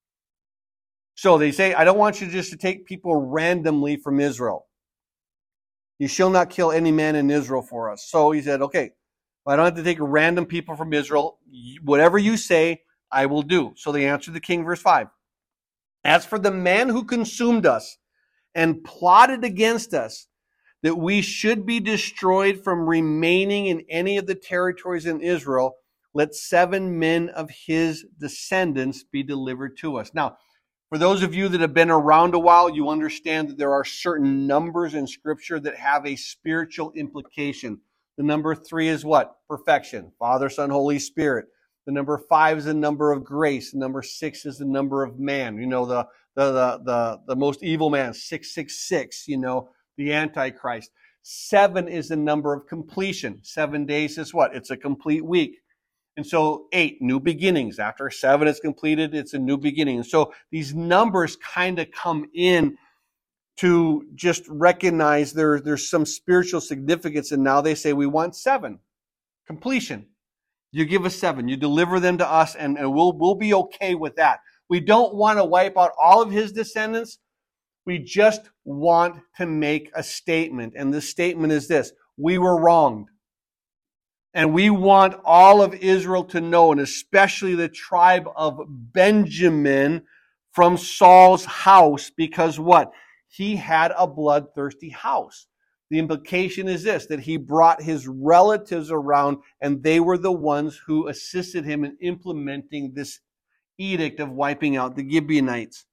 So they say, I don't want you just to take people randomly from Israel. You shall not kill any man in Israel for us. So he said, okay, I don't have to take random people from Israel. Whatever you say, I will do. So they answered the king, verse five. As for the man who consumed us and plotted against us, that we should be destroyed from remaining in any of the territories in Israel, let seven men of his descendants be delivered to us. Now, for those of you that have been around a while, you understand that there are certain numbers in Scripture that have a spiritual implication. The number three is what? Perfection. Father, Son, Holy Spirit. The number five is the number of grace. The number six is the number of man. You know, the the the the, the most evil man, six six six, you know, the Antichrist. Seven is the number of completion. Seven days is what? It's a complete week. And so eight, new beginnings. After seven is completed, it's a new beginning. And so these numbers kind of come in to just recognize there, there's some spiritual significance. And now they say, we want seven. Completion. You give us seven. You deliver them to us, and, and we'll, we'll be okay with that. We don't want to wipe out all of his descendants. We just want to make a statement. And the statement is this: we were wronged. And we want all of Israel to know, and especially the tribe of Benjamin from Saul's house, because what? He had a bloodthirsty house. The implication is this, that he brought his relatives around, and they were the ones who assisted him in implementing this edict of wiping out the Gibeonites.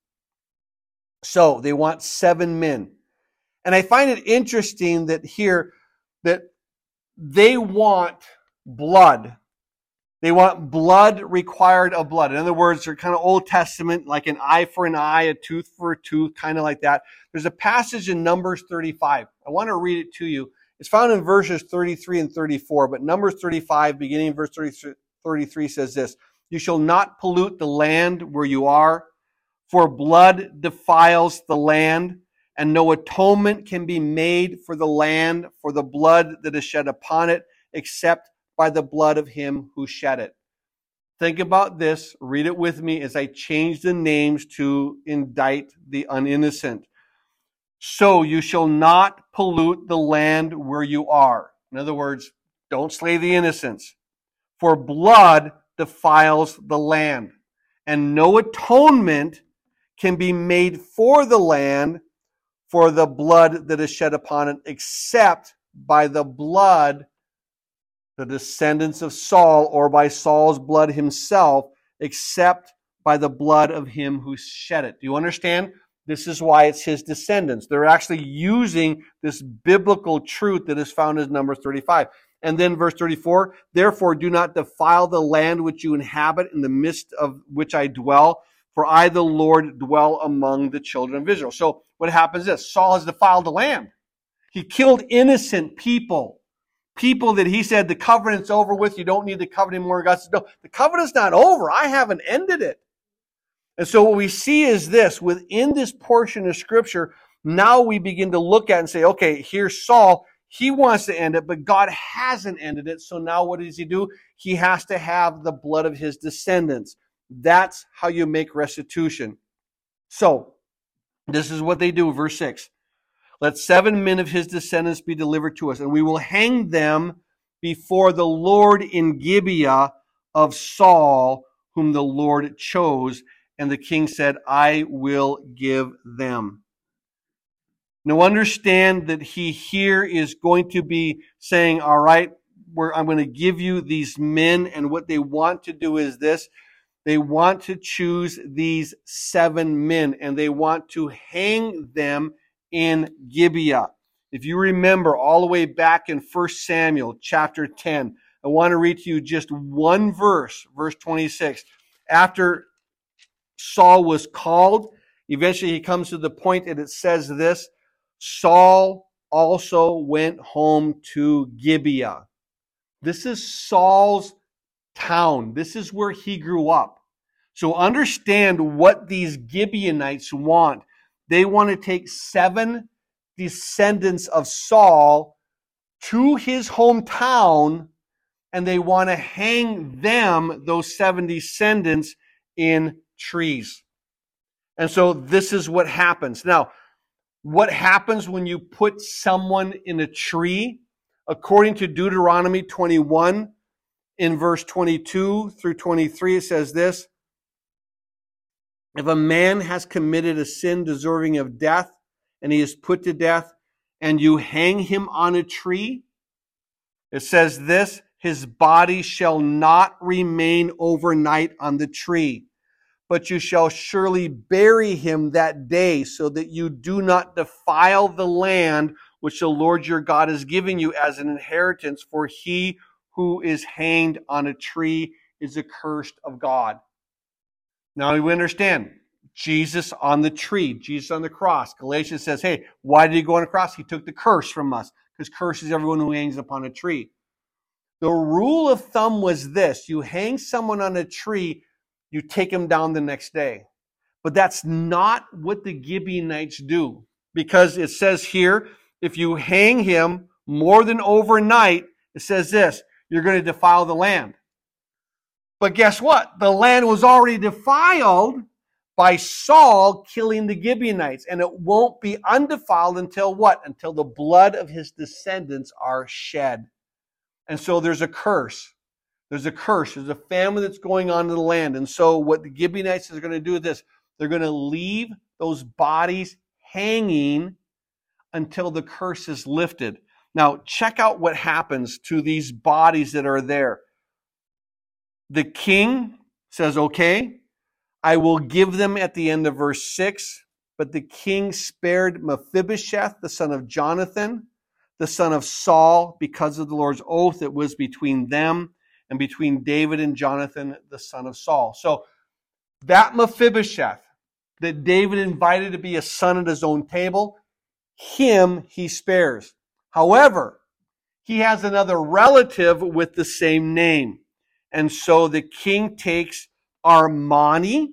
So they want seven men. And I find it interesting that here, that they want blood. They want blood required of blood. In other words, they're kind of Old Testament, like an eye for an eye, a tooth for a tooth, kind of like that. There's a passage in Numbers thirty-five. I want to read it to you. It's found in verses thirty-three and thirty-four, but Numbers thirty-five, beginning in verse thirty-three, says this: you shall not pollute the land where you are, for blood defiles the land, and no atonement can be made for the land for the blood that is shed upon it, except by the blood of him who shed it. Think about this. Read it with me as I change the names to indict the uninnocent. So you shall not pollute the land where you are. In other words, don't slay the innocents. For blood defiles the land, and no atonement can be made for the land for the blood that is shed upon it, except by the blood the descendants of Saul, or by Saul's blood himself, except by the blood of him who shed it. Do you understand? This is why it's his descendants. They're actually using this biblical truth that is found in Numbers thirty-five. And then verse thirty-four, therefore do not defile the land which you inhabit, in the midst of which I dwell, for I, the Lord, dwell among the children of Israel. So what happens is, Saul has defiled the land. He killed innocent people. People that he said, the covenant's over with, you don't need the covenant anymore. God said, no, the covenant's not over. I haven't ended it. And so what we see is this, within this portion of Scripture, now we begin to look at and say, okay, here's Saul. He wants to end it, but God hasn't ended it. So now what does he do? He has to have the blood of his descendants. That's how you make restitution. So, this is what they do, verse six. Let seven men of his descendants be delivered to us, and we will hang them before the Lord in Gibeah of Saul, whom the Lord chose. And the king said, I will give them. Now understand that he here is going to be saying, all right, we're, I'm going to give you these men, and what they want to do is this. They want to choose these seven men, and they want to hang them in Gibeah. If you remember all the way back in First Samuel chapter ten, I want to read to you just one verse, verse twenty-six. After Saul was called, eventually he comes to the point and it says this, Saul also went home to Gibeah. This is Saul's town. This is where he grew up. So understand what these Gibeonites want. They want to take seven descendants of Saul to his hometown, and they want to hang them, those seven descendants, in trees. And so this is what happens. Now, what happens when you put someone in a tree? According to Deuteronomy twenty-one, in verse twenty-two through twenty-three, it says this, if a man has committed a sin deserving of death, and he is put to death, and you hang him on a tree, it says this, his body shall not remain overnight on the tree, but you shall surely bury him that day, so that you do not defile the land which the Lord your God is giving you as an inheritance, for he who is hanged on a tree is accursed of God. Now we understand, Jesus on the tree, Jesus on the cross. Galatians says, hey, why did he go on the cross? He took the curse from us, because curse is everyone who hangs upon a tree. The rule of thumb was this, you hang someone on a tree, you take him down the next day. But that's not what the Gibeonites do, because it says here, if you hang him more than overnight, it says this, you're going to defile the land. But guess what? The land was already defiled by Saul killing the Gibeonites, and it won't be undefiled until what? Until the blood of his descendants are shed. And so there's a curse. There's a curse. There's a famine that's going on in the land. And so what the Gibeonites are going to do is this. They're going to leave those bodies hanging until the curse is lifted. Now, check out what happens to these bodies that are there. The king says, okay, I will give them at the end of verse six. But the king spared Mephibosheth, the son of Jonathan, the son of Saul, because of the Lord's oath that was between them and between David and Jonathan, the son of Saul. So that Mephibosheth that David invited to be a son at his own table, him he spares. However, he has another relative with the same name. And so the king takes Armani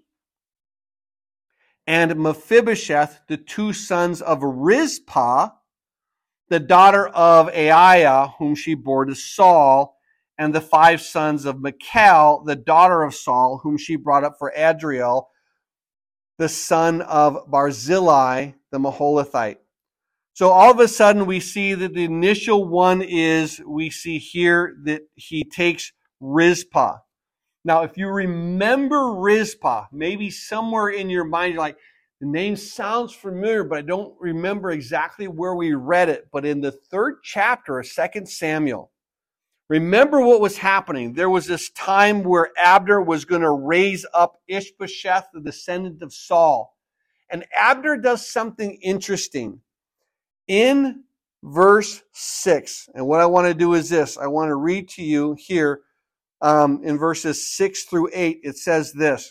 and Mephibosheth, the two sons of Rizpah, the daughter of Aiah, whom she bore to Saul, and the five sons of Michal, the daughter of Saul, whom she brought up for Adriel, the son of Barzillai, the Maholathite. So all of a sudden we see that the initial one is, we see here that he takes Rizpah. Now, if you remember Rizpah, maybe somewhere in your mind you're like, the name sounds familiar, but I don't remember exactly where we read it. But in the third chapter of Second Samuel, Remember what was happening. There was this time where Abner was going to raise up Ishbosheth, the descendant of Saul. And Abner does something interesting. In verse six, and what I want to do is this. I want to read to you here um, in verses six through eight. It says this.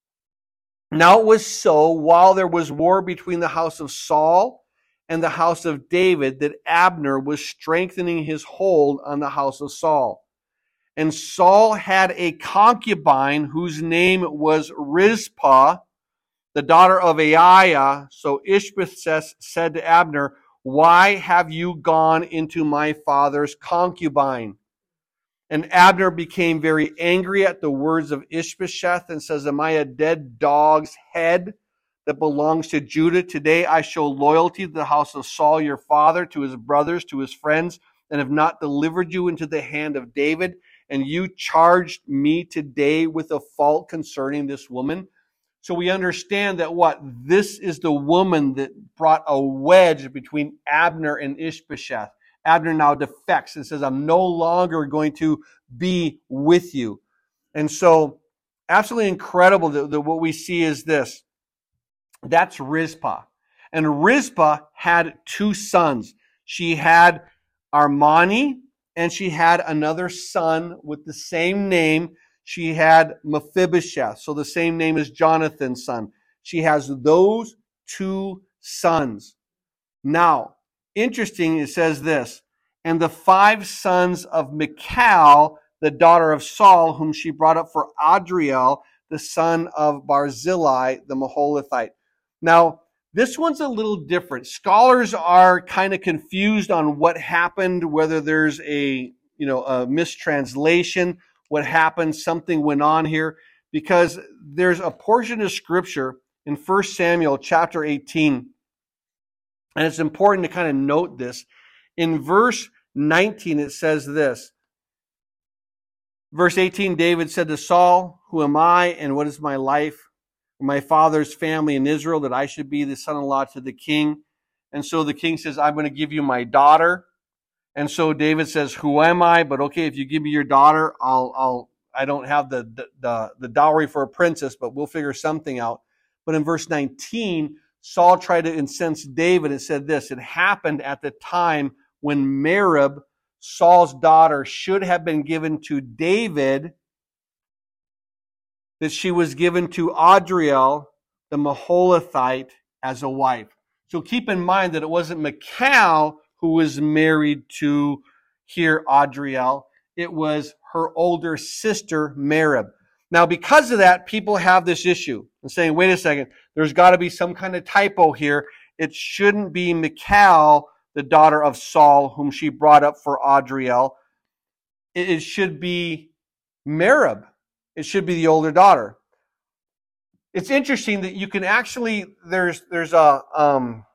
Now it was so, while there was war between the house of Saul and the house of David, that Abner was strengthening his hold on the house of Saul. And Saul had a concubine whose name was Rizpah, the daughter of Aiah. So Ishbosheth said to Abner, "Why have you gone into my father's concubine?" And Abner became very angry at the words of Ishbosheth and says, "Am I a dead dog's head that belongs to Judah? Today I show loyalty to the house of Saul your father, to his brothers, to his friends, and have not delivered you into the hand of David. And you charged me today with a fault concerning this woman." So we understand that what? This is the woman that brought a wedge between Abner and Ishbosheth. Abner now defects and says, "I'm no longer going to be with you." And so, absolutely incredible that, that what we see is this. That's Rizpah. And Rizpah had two sons. She had Armani, and she had another son with the same name. She had Mephibosheth, so the same name as Jonathan's son. She has those two sons. Now, interesting, it says this, "And the five sons of Michal, the daughter of Saul, whom she brought up for Adriel, the son of Barzillai, the Maholathite." Now, this one's a little different. Scholars are kind of confused on what happened, whether there's a, you know, a mistranslation, what happened, something went on here, because there's a portion of Scripture in First Samuel chapter eighteen, and it's important to kind of note this. In verse nineteen, it says this. Verse eighteen, David said to Saul, "Who am I, and what is my life, my father's family in Israel, that I should be the son-in-law to the king?" And so the king says, "I'm going to give you my daughter." And so David says, "Who am I? But okay, if you give me your daughter, I'll, I'll, I don't have the, the, the, the dowry for a princess, but we'll figure something out." But in verse nineteen, Saul tried to incense David and said this, "It happened at the time when Merab, Saul's daughter, should have been given to David, that she was given to Adriel, the Maholathite, as a wife." So keep in mind that it wasn't Michal who was married to here Adriel. It was her older sister, Merab. Now, because of that, people have this issue and saying, wait a second, there's got to be some kind of typo here. It shouldn't be Michal, the daughter of Saul, whom she brought up for Adriel. It should be Merab. It should be the older daughter. It's interesting that you can actually, there's there's a um,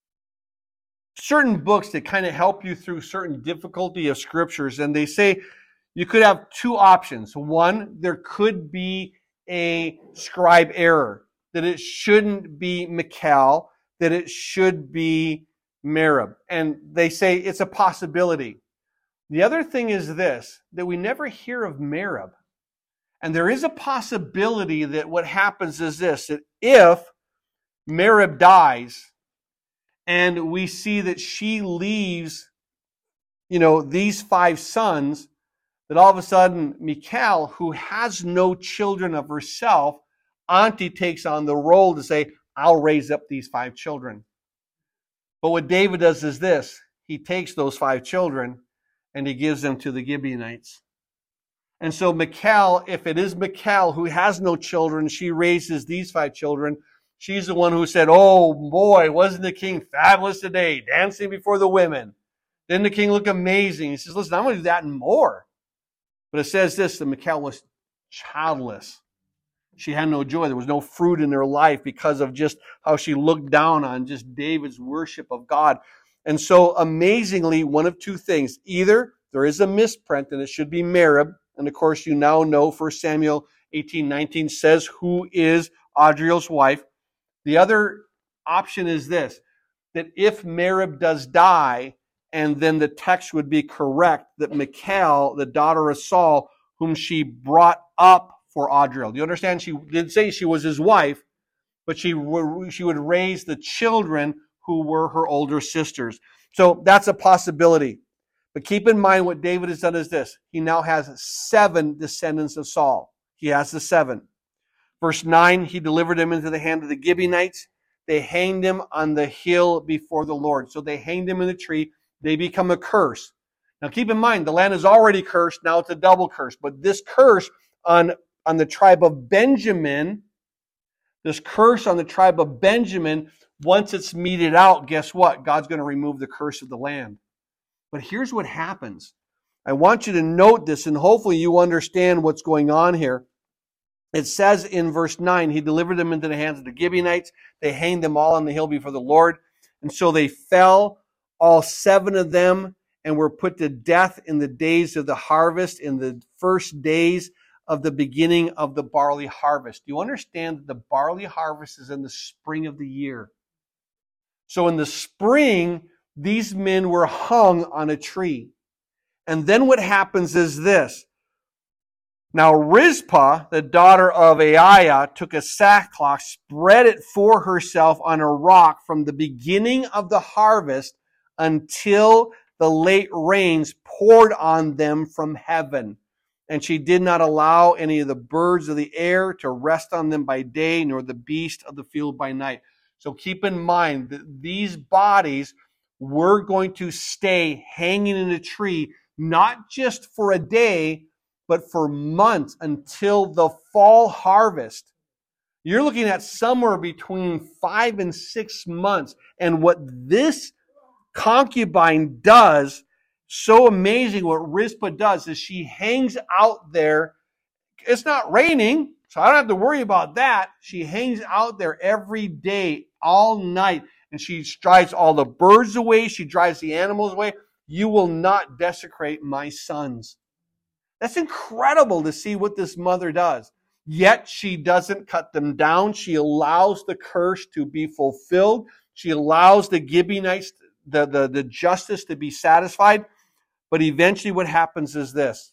certain books that kind of help you through certain difficulty of scriptures, and they say you could have two options. One, there could be a scribe error, that it shouldn't be Michal, that it should be Merab. And they say it's a possibility. The other thing is this, that we never hear of Merab. And there is a possibility that what happens is this, that if Merab dies and we see that she leaves, you know, these five sons, that all of a sudden Michal, who has no children of herself, Auntie takes on the role to say, I'll raise up these five children. But what David does is this, he takes those five children and he gives them to the Gibeonites. And so Michal, if it is Michal who has no children, she raises these five children. She's the one who said, oh boy, wasn't the king fabulous today, dancing before the women? Didn't the king look amazing? He says, listen, I'm going to do that and more. But it says this, that Michal was childless. She had no joy. There was no fruit in her life because of just how she looked down on just David's worship of God. And so amazingly, one of two things. Either there is a misprint and it should be Merab. And of course, you now know First Samuel eighteen nineteen says who is Adriel's wife. The other option is this, that if Merab does die and then the text would be correct that Michal, the daughter of Saul, whom she brought up for Adriel. Do you understand? She did say she was his wife, but she would, she would raise the children who were her older sisters. So that's a possibility. But keep in mind what David has done is this. He now has seven descendants of Saul. He has the seven. Verse nine, he delivered him into the hand of the Gibeonites. They hanged him on the hill before the Lord. So they hanged him in a tree. They become a curse. Now keep in mind, the land is already cursed. Now it's a double curse. But this curse on, on the tribe of Benjamin, this curse on the tribe of Benjamin, once it's meted out, guess what? God's going to remove the curse of the land. But here's what happens. I want you to note this, and hopefully you understand what's going on here. It says in verse nine, he delivered them into the hands of the Gibeonites. They hanged them all on the hill before the Lord. And so they fell, all seven of them, and were put to death in the days of the harvest, in the first days of the beginning of the barley harvest. Do you understand that the barley harvest is in the spring of the year? So in the spring, these men were hung on a tree. And then what happens is this. Now Rizpah, the daughter of Aiah, took a sackcloth, spread it for herself on a rock from the beginning of the harvest until the late rains poured on them from heaven. And she did not allow any of the birds of the air to rest on them by day, nor the beast of the field by night. So keep in mind that these bodies were going to stay hanging in a tree, not just for a day, but for months until the fall harvest. You're looking at somewhere between five and six months. And what this concubine does, so amazing what Rizpah does, is she hangs out there. It's not raining, so I don't have to worry about that. She hangs out there every day, all night, and she drives all the birds away. She drives the animals away. You will not desecrate my sons. That's incredible to see what this mother does. Yet she doesn't cut them down. She allows the curse to be fulfilled. She allows the Gibeonites, the, the, the justice to be satisfied. But eventually what happens is this.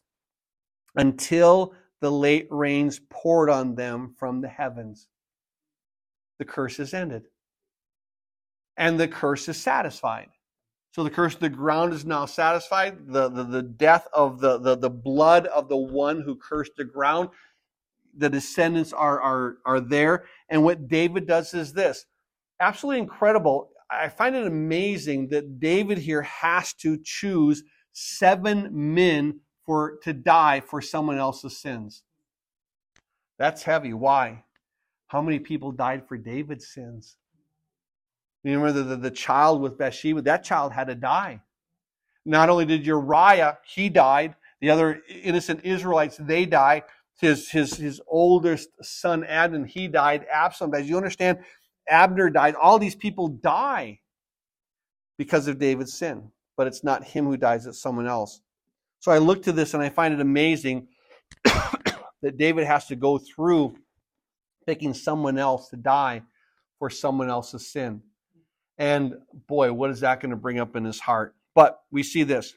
Until the late rains poured on them from the heavens, the curse is ended. And the curse is satisfied. So the curse of the ground is now satisfied. The, the, the death of the, the, the blood of the one who cursed the ground, the descendants are, are, are there. And what David does is this. Absolutely incredible. I find it amazing that David here has to choose seven men for to die for someone else's sins. That's heavy. Why? How many people died for David's sins? You remember the, the, the child with Bathsheba? That child had to die. Not only did Uriah, he died. The other innocent Israelites, they died. His, his, his oldest son, Adon, he died. Absalom, as you understand, Abner died. All these people die because of David's sin. But it's not him who dies, it's someone else. So I look to this and I find it amazing that David has to go through picking someone else to die for someone else's sin. And boy, what is that going to bring up in his heart? But we see this.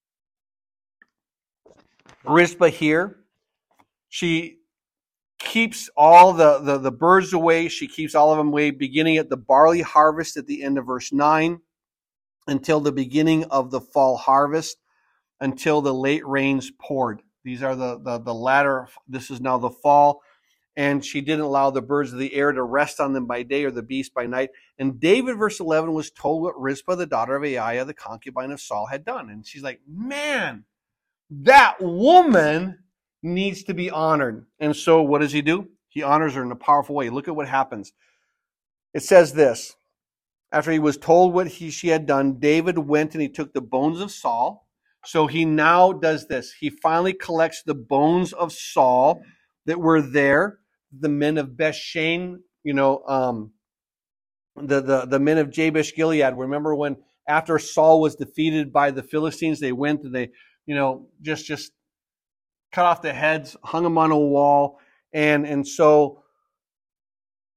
Rizpah here, she keeps all the, the, the birds away. She keeps all of them away, beginning at the barley harvest at the end of verse nine, until the beginning of the fall harvest, until the late rains poured. These are the, the, the latter. This is now the fall. And she didn't allow the birds of the air to rest on them by day or the beast by night. And David, verse eleven, was told what Rizpah, the daughter of Aiah, the concubine of Saul, had done. And she's like, man, that woman needs to be honored. And so what does he do? He honors her in a powerful way. Look at what happens. It says this. After he was told what he, she had done, David went and he took the bones of Saul. So he now does this. He finally collects the bones of Saul that were there. The men of Bethshan, you know, um, the, the, the men of Jabesh Gilead. Remember when after Saul was defeated by the Philistines, they went and they, you know, just, just cut off the heads, hung them on a wall. And, and so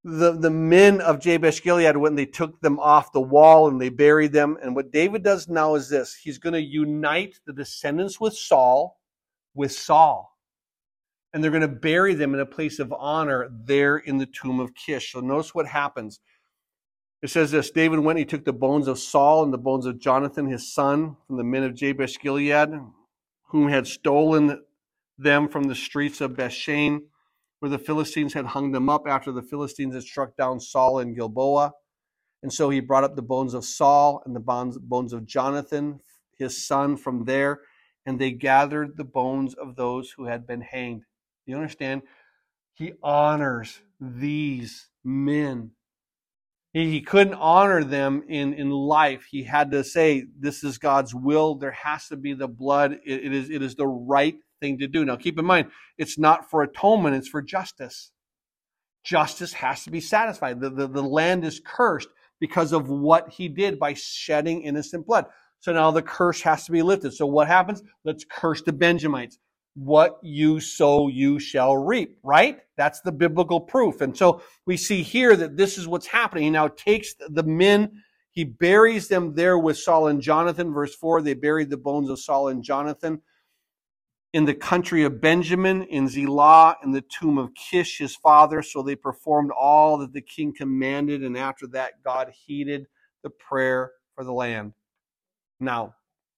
the, the men of Jabesh Gilead, when they took them off the wall and they buried them. And what David does now is this. He's going to unite the descendants with Saul, with Saul. And they're going to bury them in a place of honor there in the tomb of Kish. So notice what happens. It says this, David went, he took the bones of Saul and the bones of Jonathan, his son, from the men of Jabesh Gilead, whom had stolen them from the streets of Bethshan, where the Philistines had hung them up after the Philistines had struck down Saul in Gilboa. And so he brought up the bones of Saul and the bones, bones of Jonathan, his son, from there, and they gathered the bones of those who had been hanged. You understand? He honors these men. He, he couldn't honor them in, in life. He had to say, this is God's will. There has to be the blood. It, it is, it is the right thing to do. Now, keep in mind, it's not for atonement, it's for justice. Justice has to be satisfied. The, the, the land is cursed because of what he did by shedding innocent blood. So now the curse has to be lifted. So what happens? Let's curse the Benjamites. What you sow, you shall reap, right? That's the biblical proof. And so we see here that this is what's happening. He now takes the men, he buries them there with Saul and Jonathan. Verse four, they buried the bones of Saul and Jonathan in the country of Benjamin, in Zelah, in the tomb of Kish, his father. So they performed all that the king commanded, and after that God heeded the prayer for the land. Now,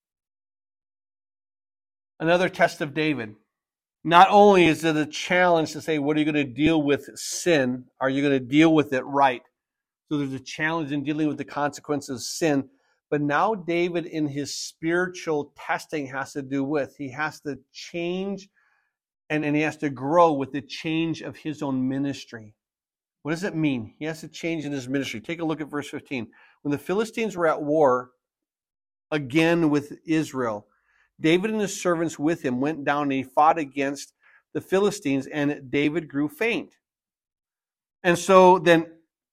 another test of David. Not only is it a challenge to say, what are you going to deal with sin? Are you going to deal with it right? So there's a challenge in dealing with the consequences of sin. But now David, in his spiritual testing, has to do with, he has to change and, and he has to grow with the change of his own ministry. What does it mean? He has to change in his ministry. Take a look at verse fifteen. When the Philistines were at war again with Israel, David and his servants with him went down and he fought against the Philistines, and David grew faint. And so then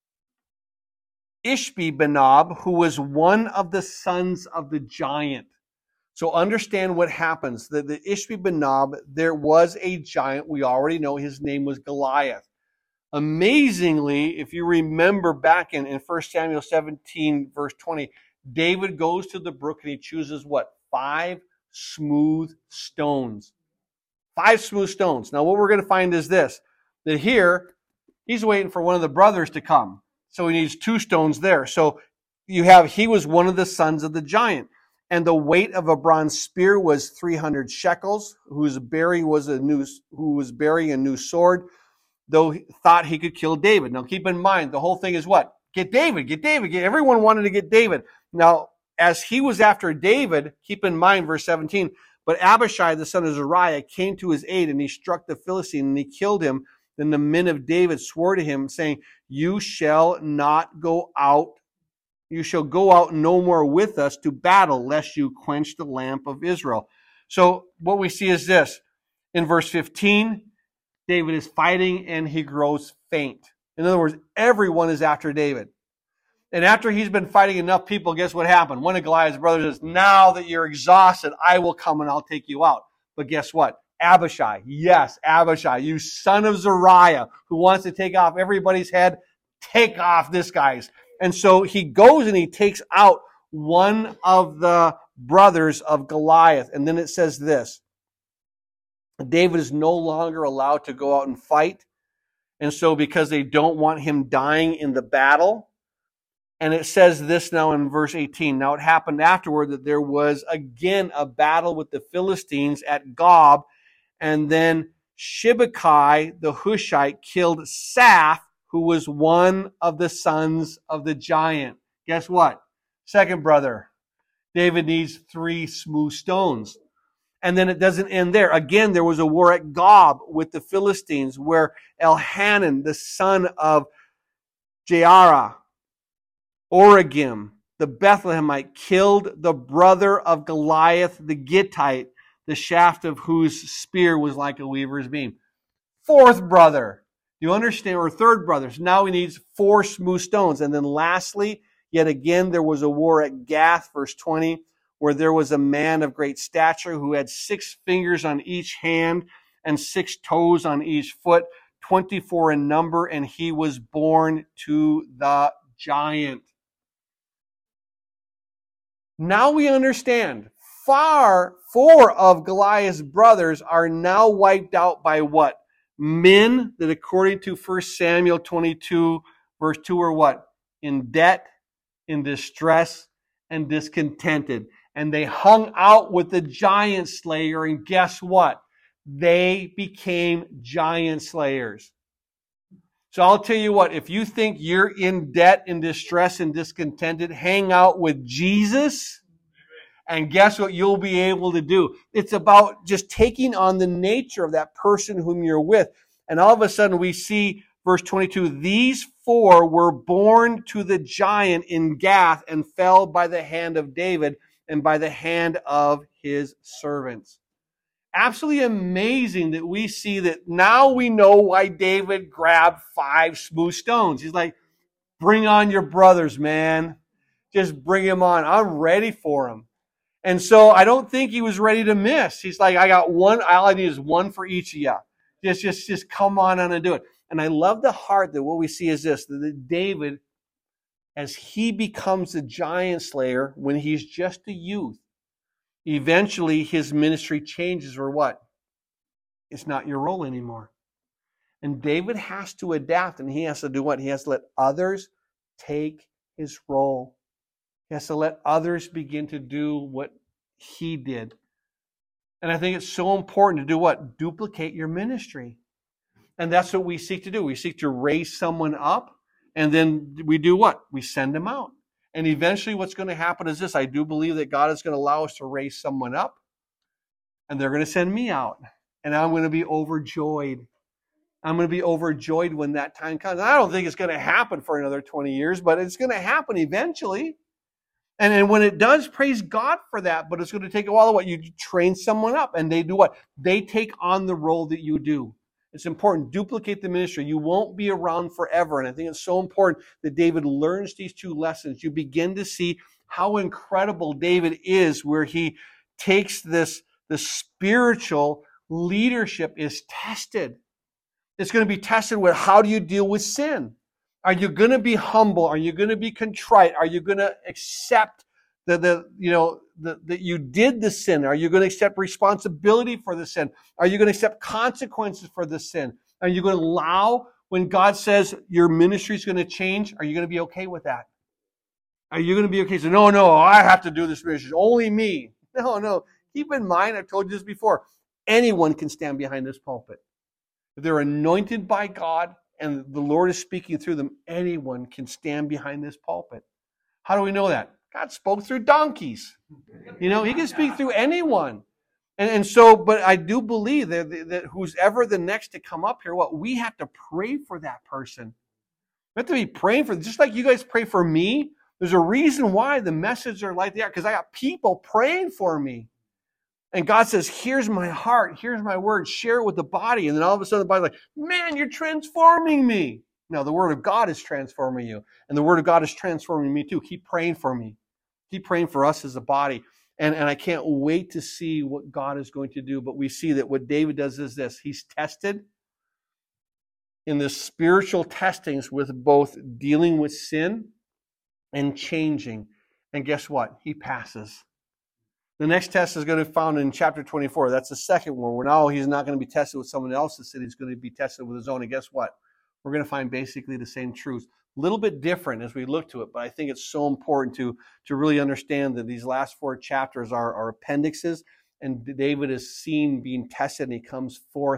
Ishbi-Benob, who was one of the sons of the giant. So understand what happens. The, the Ishbi-Benob, there was a giant. We already know his name was Goliath. Amazingly, if you remember back in, in First Samuel seventeen, verse twenty, David goes to the brook and he chooses what? Five smooth stones. Five smooth stones. Now what we're going to find is this, that here, he's waiting for one of the brothers to come. So he needs two stones there. So you have, he was one of the sons of the giant. And the weight of a bronze spear was three hundred shekels, whose bearing was a new, who was bearing a new sword, though he thought he could kill David. Now keep in mind, the whole thing is what? Get David, get David. Get, everyone wanted to get David. Now, as he was after David, keep in mind, verse seventeen, but Abishai, the son of Zeruiah, came to his aid, and he struck the Philistine, and he killed him. Then the men of David swore to him, saying, you shall not go out, you shall go out no more with us to battle, lest you quench the lamp of Israel. So what we see is this. In verse fifteen, David is fighting, and he grows faint. In other words, everyone is after David. And after he's been fighting enough people, guess what happened? One of Goliath's brothers says, now that you're exhausted, I will come and I'll take you out. But guess what? Abishai, yes, Abishai, you son of Zeruiah, who wants to take off everybody's head, take off this guy's. And so he goes and he takes out one of the brothers of Goliath. And then it says this, David is no longer allowed to go out and fight. And so because they don't want him dying in the battle, and it says this now in verse eighteen. Now it happened afterward that there was again a battle with the Philistines at Gob, and then Shibbekai the Hushite killed Saph, who was one of the sons of the giant. Guess what? Second brother. David needs three smooth stones. And then it doesn't end there. Again, there was a war at Gob with the Philistines, where Elhanan, the son of Jairah, Origim, the Bethlehemite, killed the brother of Goliath the Gittite, the shaft of whose spear was like a weaver's beam. Fourth brother. You understand? Or third brother. So now he needs four smooth stones. And then lastly, yet again, there was a war at Gath, verse twenty, where there was a man of great stature who had six fingers on each hand and six toes on each foot, twenty-four in number, and he was born to the giant. Now we understand. Far, four of Goliath's brothers are now wiped out by what? Men that according to First Samuel twenty-two, verse two, are what? In debt, in distress, and discontented. And they hung out with the giant slayer, and guess what? They became giant slayers. So I'll tell you what, if you think you're in debt, in distress, and discontented, hang out with Jesus, and guess what you'll be able to do? It's about just taking on the nature of that person whom you're with. And all of a sudden we see verse twenty-two, these four were born to the giant in Gath and fell by the hand of David and by the hand of his servants. Absolutely amazing that we see that now we know why David grabbed five smooth stones. He's like, bring on your brothers, man. Just bring them on. I'm ready for them. And so I don't think he was ready to miss. He's like, I got one, all I need is one for each of you. Just, just, just come on on and do it. And I love the heart that what we see is this, that David, as he becomes a giant slayer, when he's just a youth, eventually his ministry changes or what? It's not your role anymore. And David has to adapt, and he has to do what? He has to let others take his role. He has to let others begin to do what he did. And I think it's so important to do what? Duplicate your ministry. And that's what we seek to do. We seek to raise someone up, and then we do what? We send them out. And eventually what's going to happen is this. I do believe that God is going to allow us to raise someone up, and they're going to send me out. And I'm going to be overjoyed. I'm going to be overjoyed when that time comes. And I don't think it's going to happen for another twenty years, but it's going to happen eventually. And then when it does, praise God for that. But it's going to take a while. What? You train someone up, and they do what? They take on the role that you do. It's important. Duplicate the ministry. You won't be around forever. And I think it's so important that David learns these two lessons. You begin to see how incredible David is, where he takes this, the spiritual leadership is tested. It's going to be tested with how do you deal with sin? Are you going to be humble? Are you going to be contrite? Are you going to accept the, the you know, the, that you did the sin? Are you going to accept responsibility for the sin? Are you going to accept consequences for the sin? Are you going to allow when God says your ministry is going to change? Are you going to be okay with that? Are you going to be okay? So no, no, I have to do this ministry. Only me. No, no. Keep in mind, I've told you this before. Anyone can stand behind this pulpit. If they're anointed by God and the Lord is speaking through them, anyone can stand behind this pulpit. How do we know that? God spoke through donkeys. You know, he can speak through anyone. And, and so, but I do believe that, that who's ever the next to come up here, what we have to pray for that person. We have to be praying for, just like you guys pray for me. There's a reason why the messages are like they are, because I got people praying for me. And God says, here's my heart, here's my word, share it with the body. And then all of a sudden the body's like, man, you're transforming me. No, the word of God is transforming you. And the word of God is transforming me too. Keep praying for me. Keep praying for us as a body. And, and I can't wait to see what God is going to do. But we see that what David does is this. He's tested in the spiritual testings with both dealing with sin and changing. And guess what? He passes. The next test is going to be found in chapter twenty-four. That's the second one, where now he's not going to be tested with someone else's sin. He's going to be tested with his own. And guess what? We're going to find basically the same truths. A little bit different as we look to it, but I think it's so important to, to really understand that these last four chapters are, are appendixes, and David is seen being tested, and he comes forth,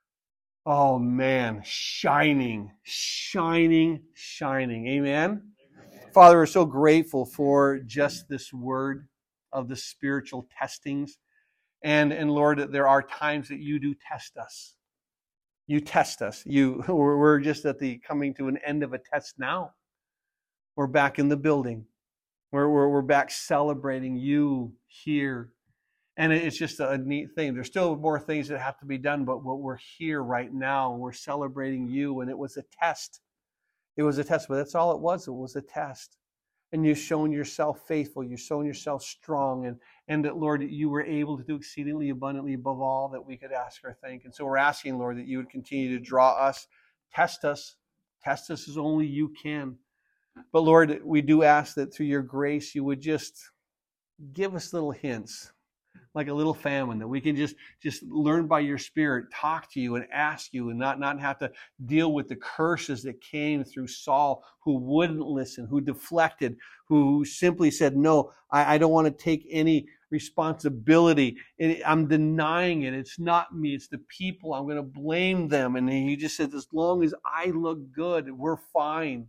oh man, shining, shining, shining. Amen? Amen. Father, we're so grateful for just this word of the spiritual testings. And, and Lord, there are times that you do test us. You test us. You, we're just at the coming to an end of a test now. We're back in the building. We're, we're, we're back celebrating you here. And it's just a neat thing. There's still more things that have to be done, but what we're here right now, we're celebrating you, and it was a test. It was a test, but that's all it was. It was a test. And you've shown yourself faithful. You've shown yourself strong. And, and that, Lord, you were able to do exceedingly abundantly above all that we could ask or think. And so we're asking, Lord, that you would continue to draw us, test us, test us as only you can. But Lord, we do ask that through your grace, you would just give us little hints, like a little famine, that we can just, just learn by your Spirit, talk to you and ask you, and not, not have to deal with the curses that came through Saul, who wouldn't listen, who deflected, who simply said, no, I, I don't want to take any responsibility. It, I'm denying it. It's not me. It's the people. I'm going to blame them. And he just said, as long as I look good, we're fine.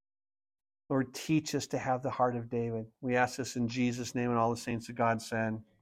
Lord, teach us to have the heart of David. We ask this in Jesus' name, and all the saints of God said.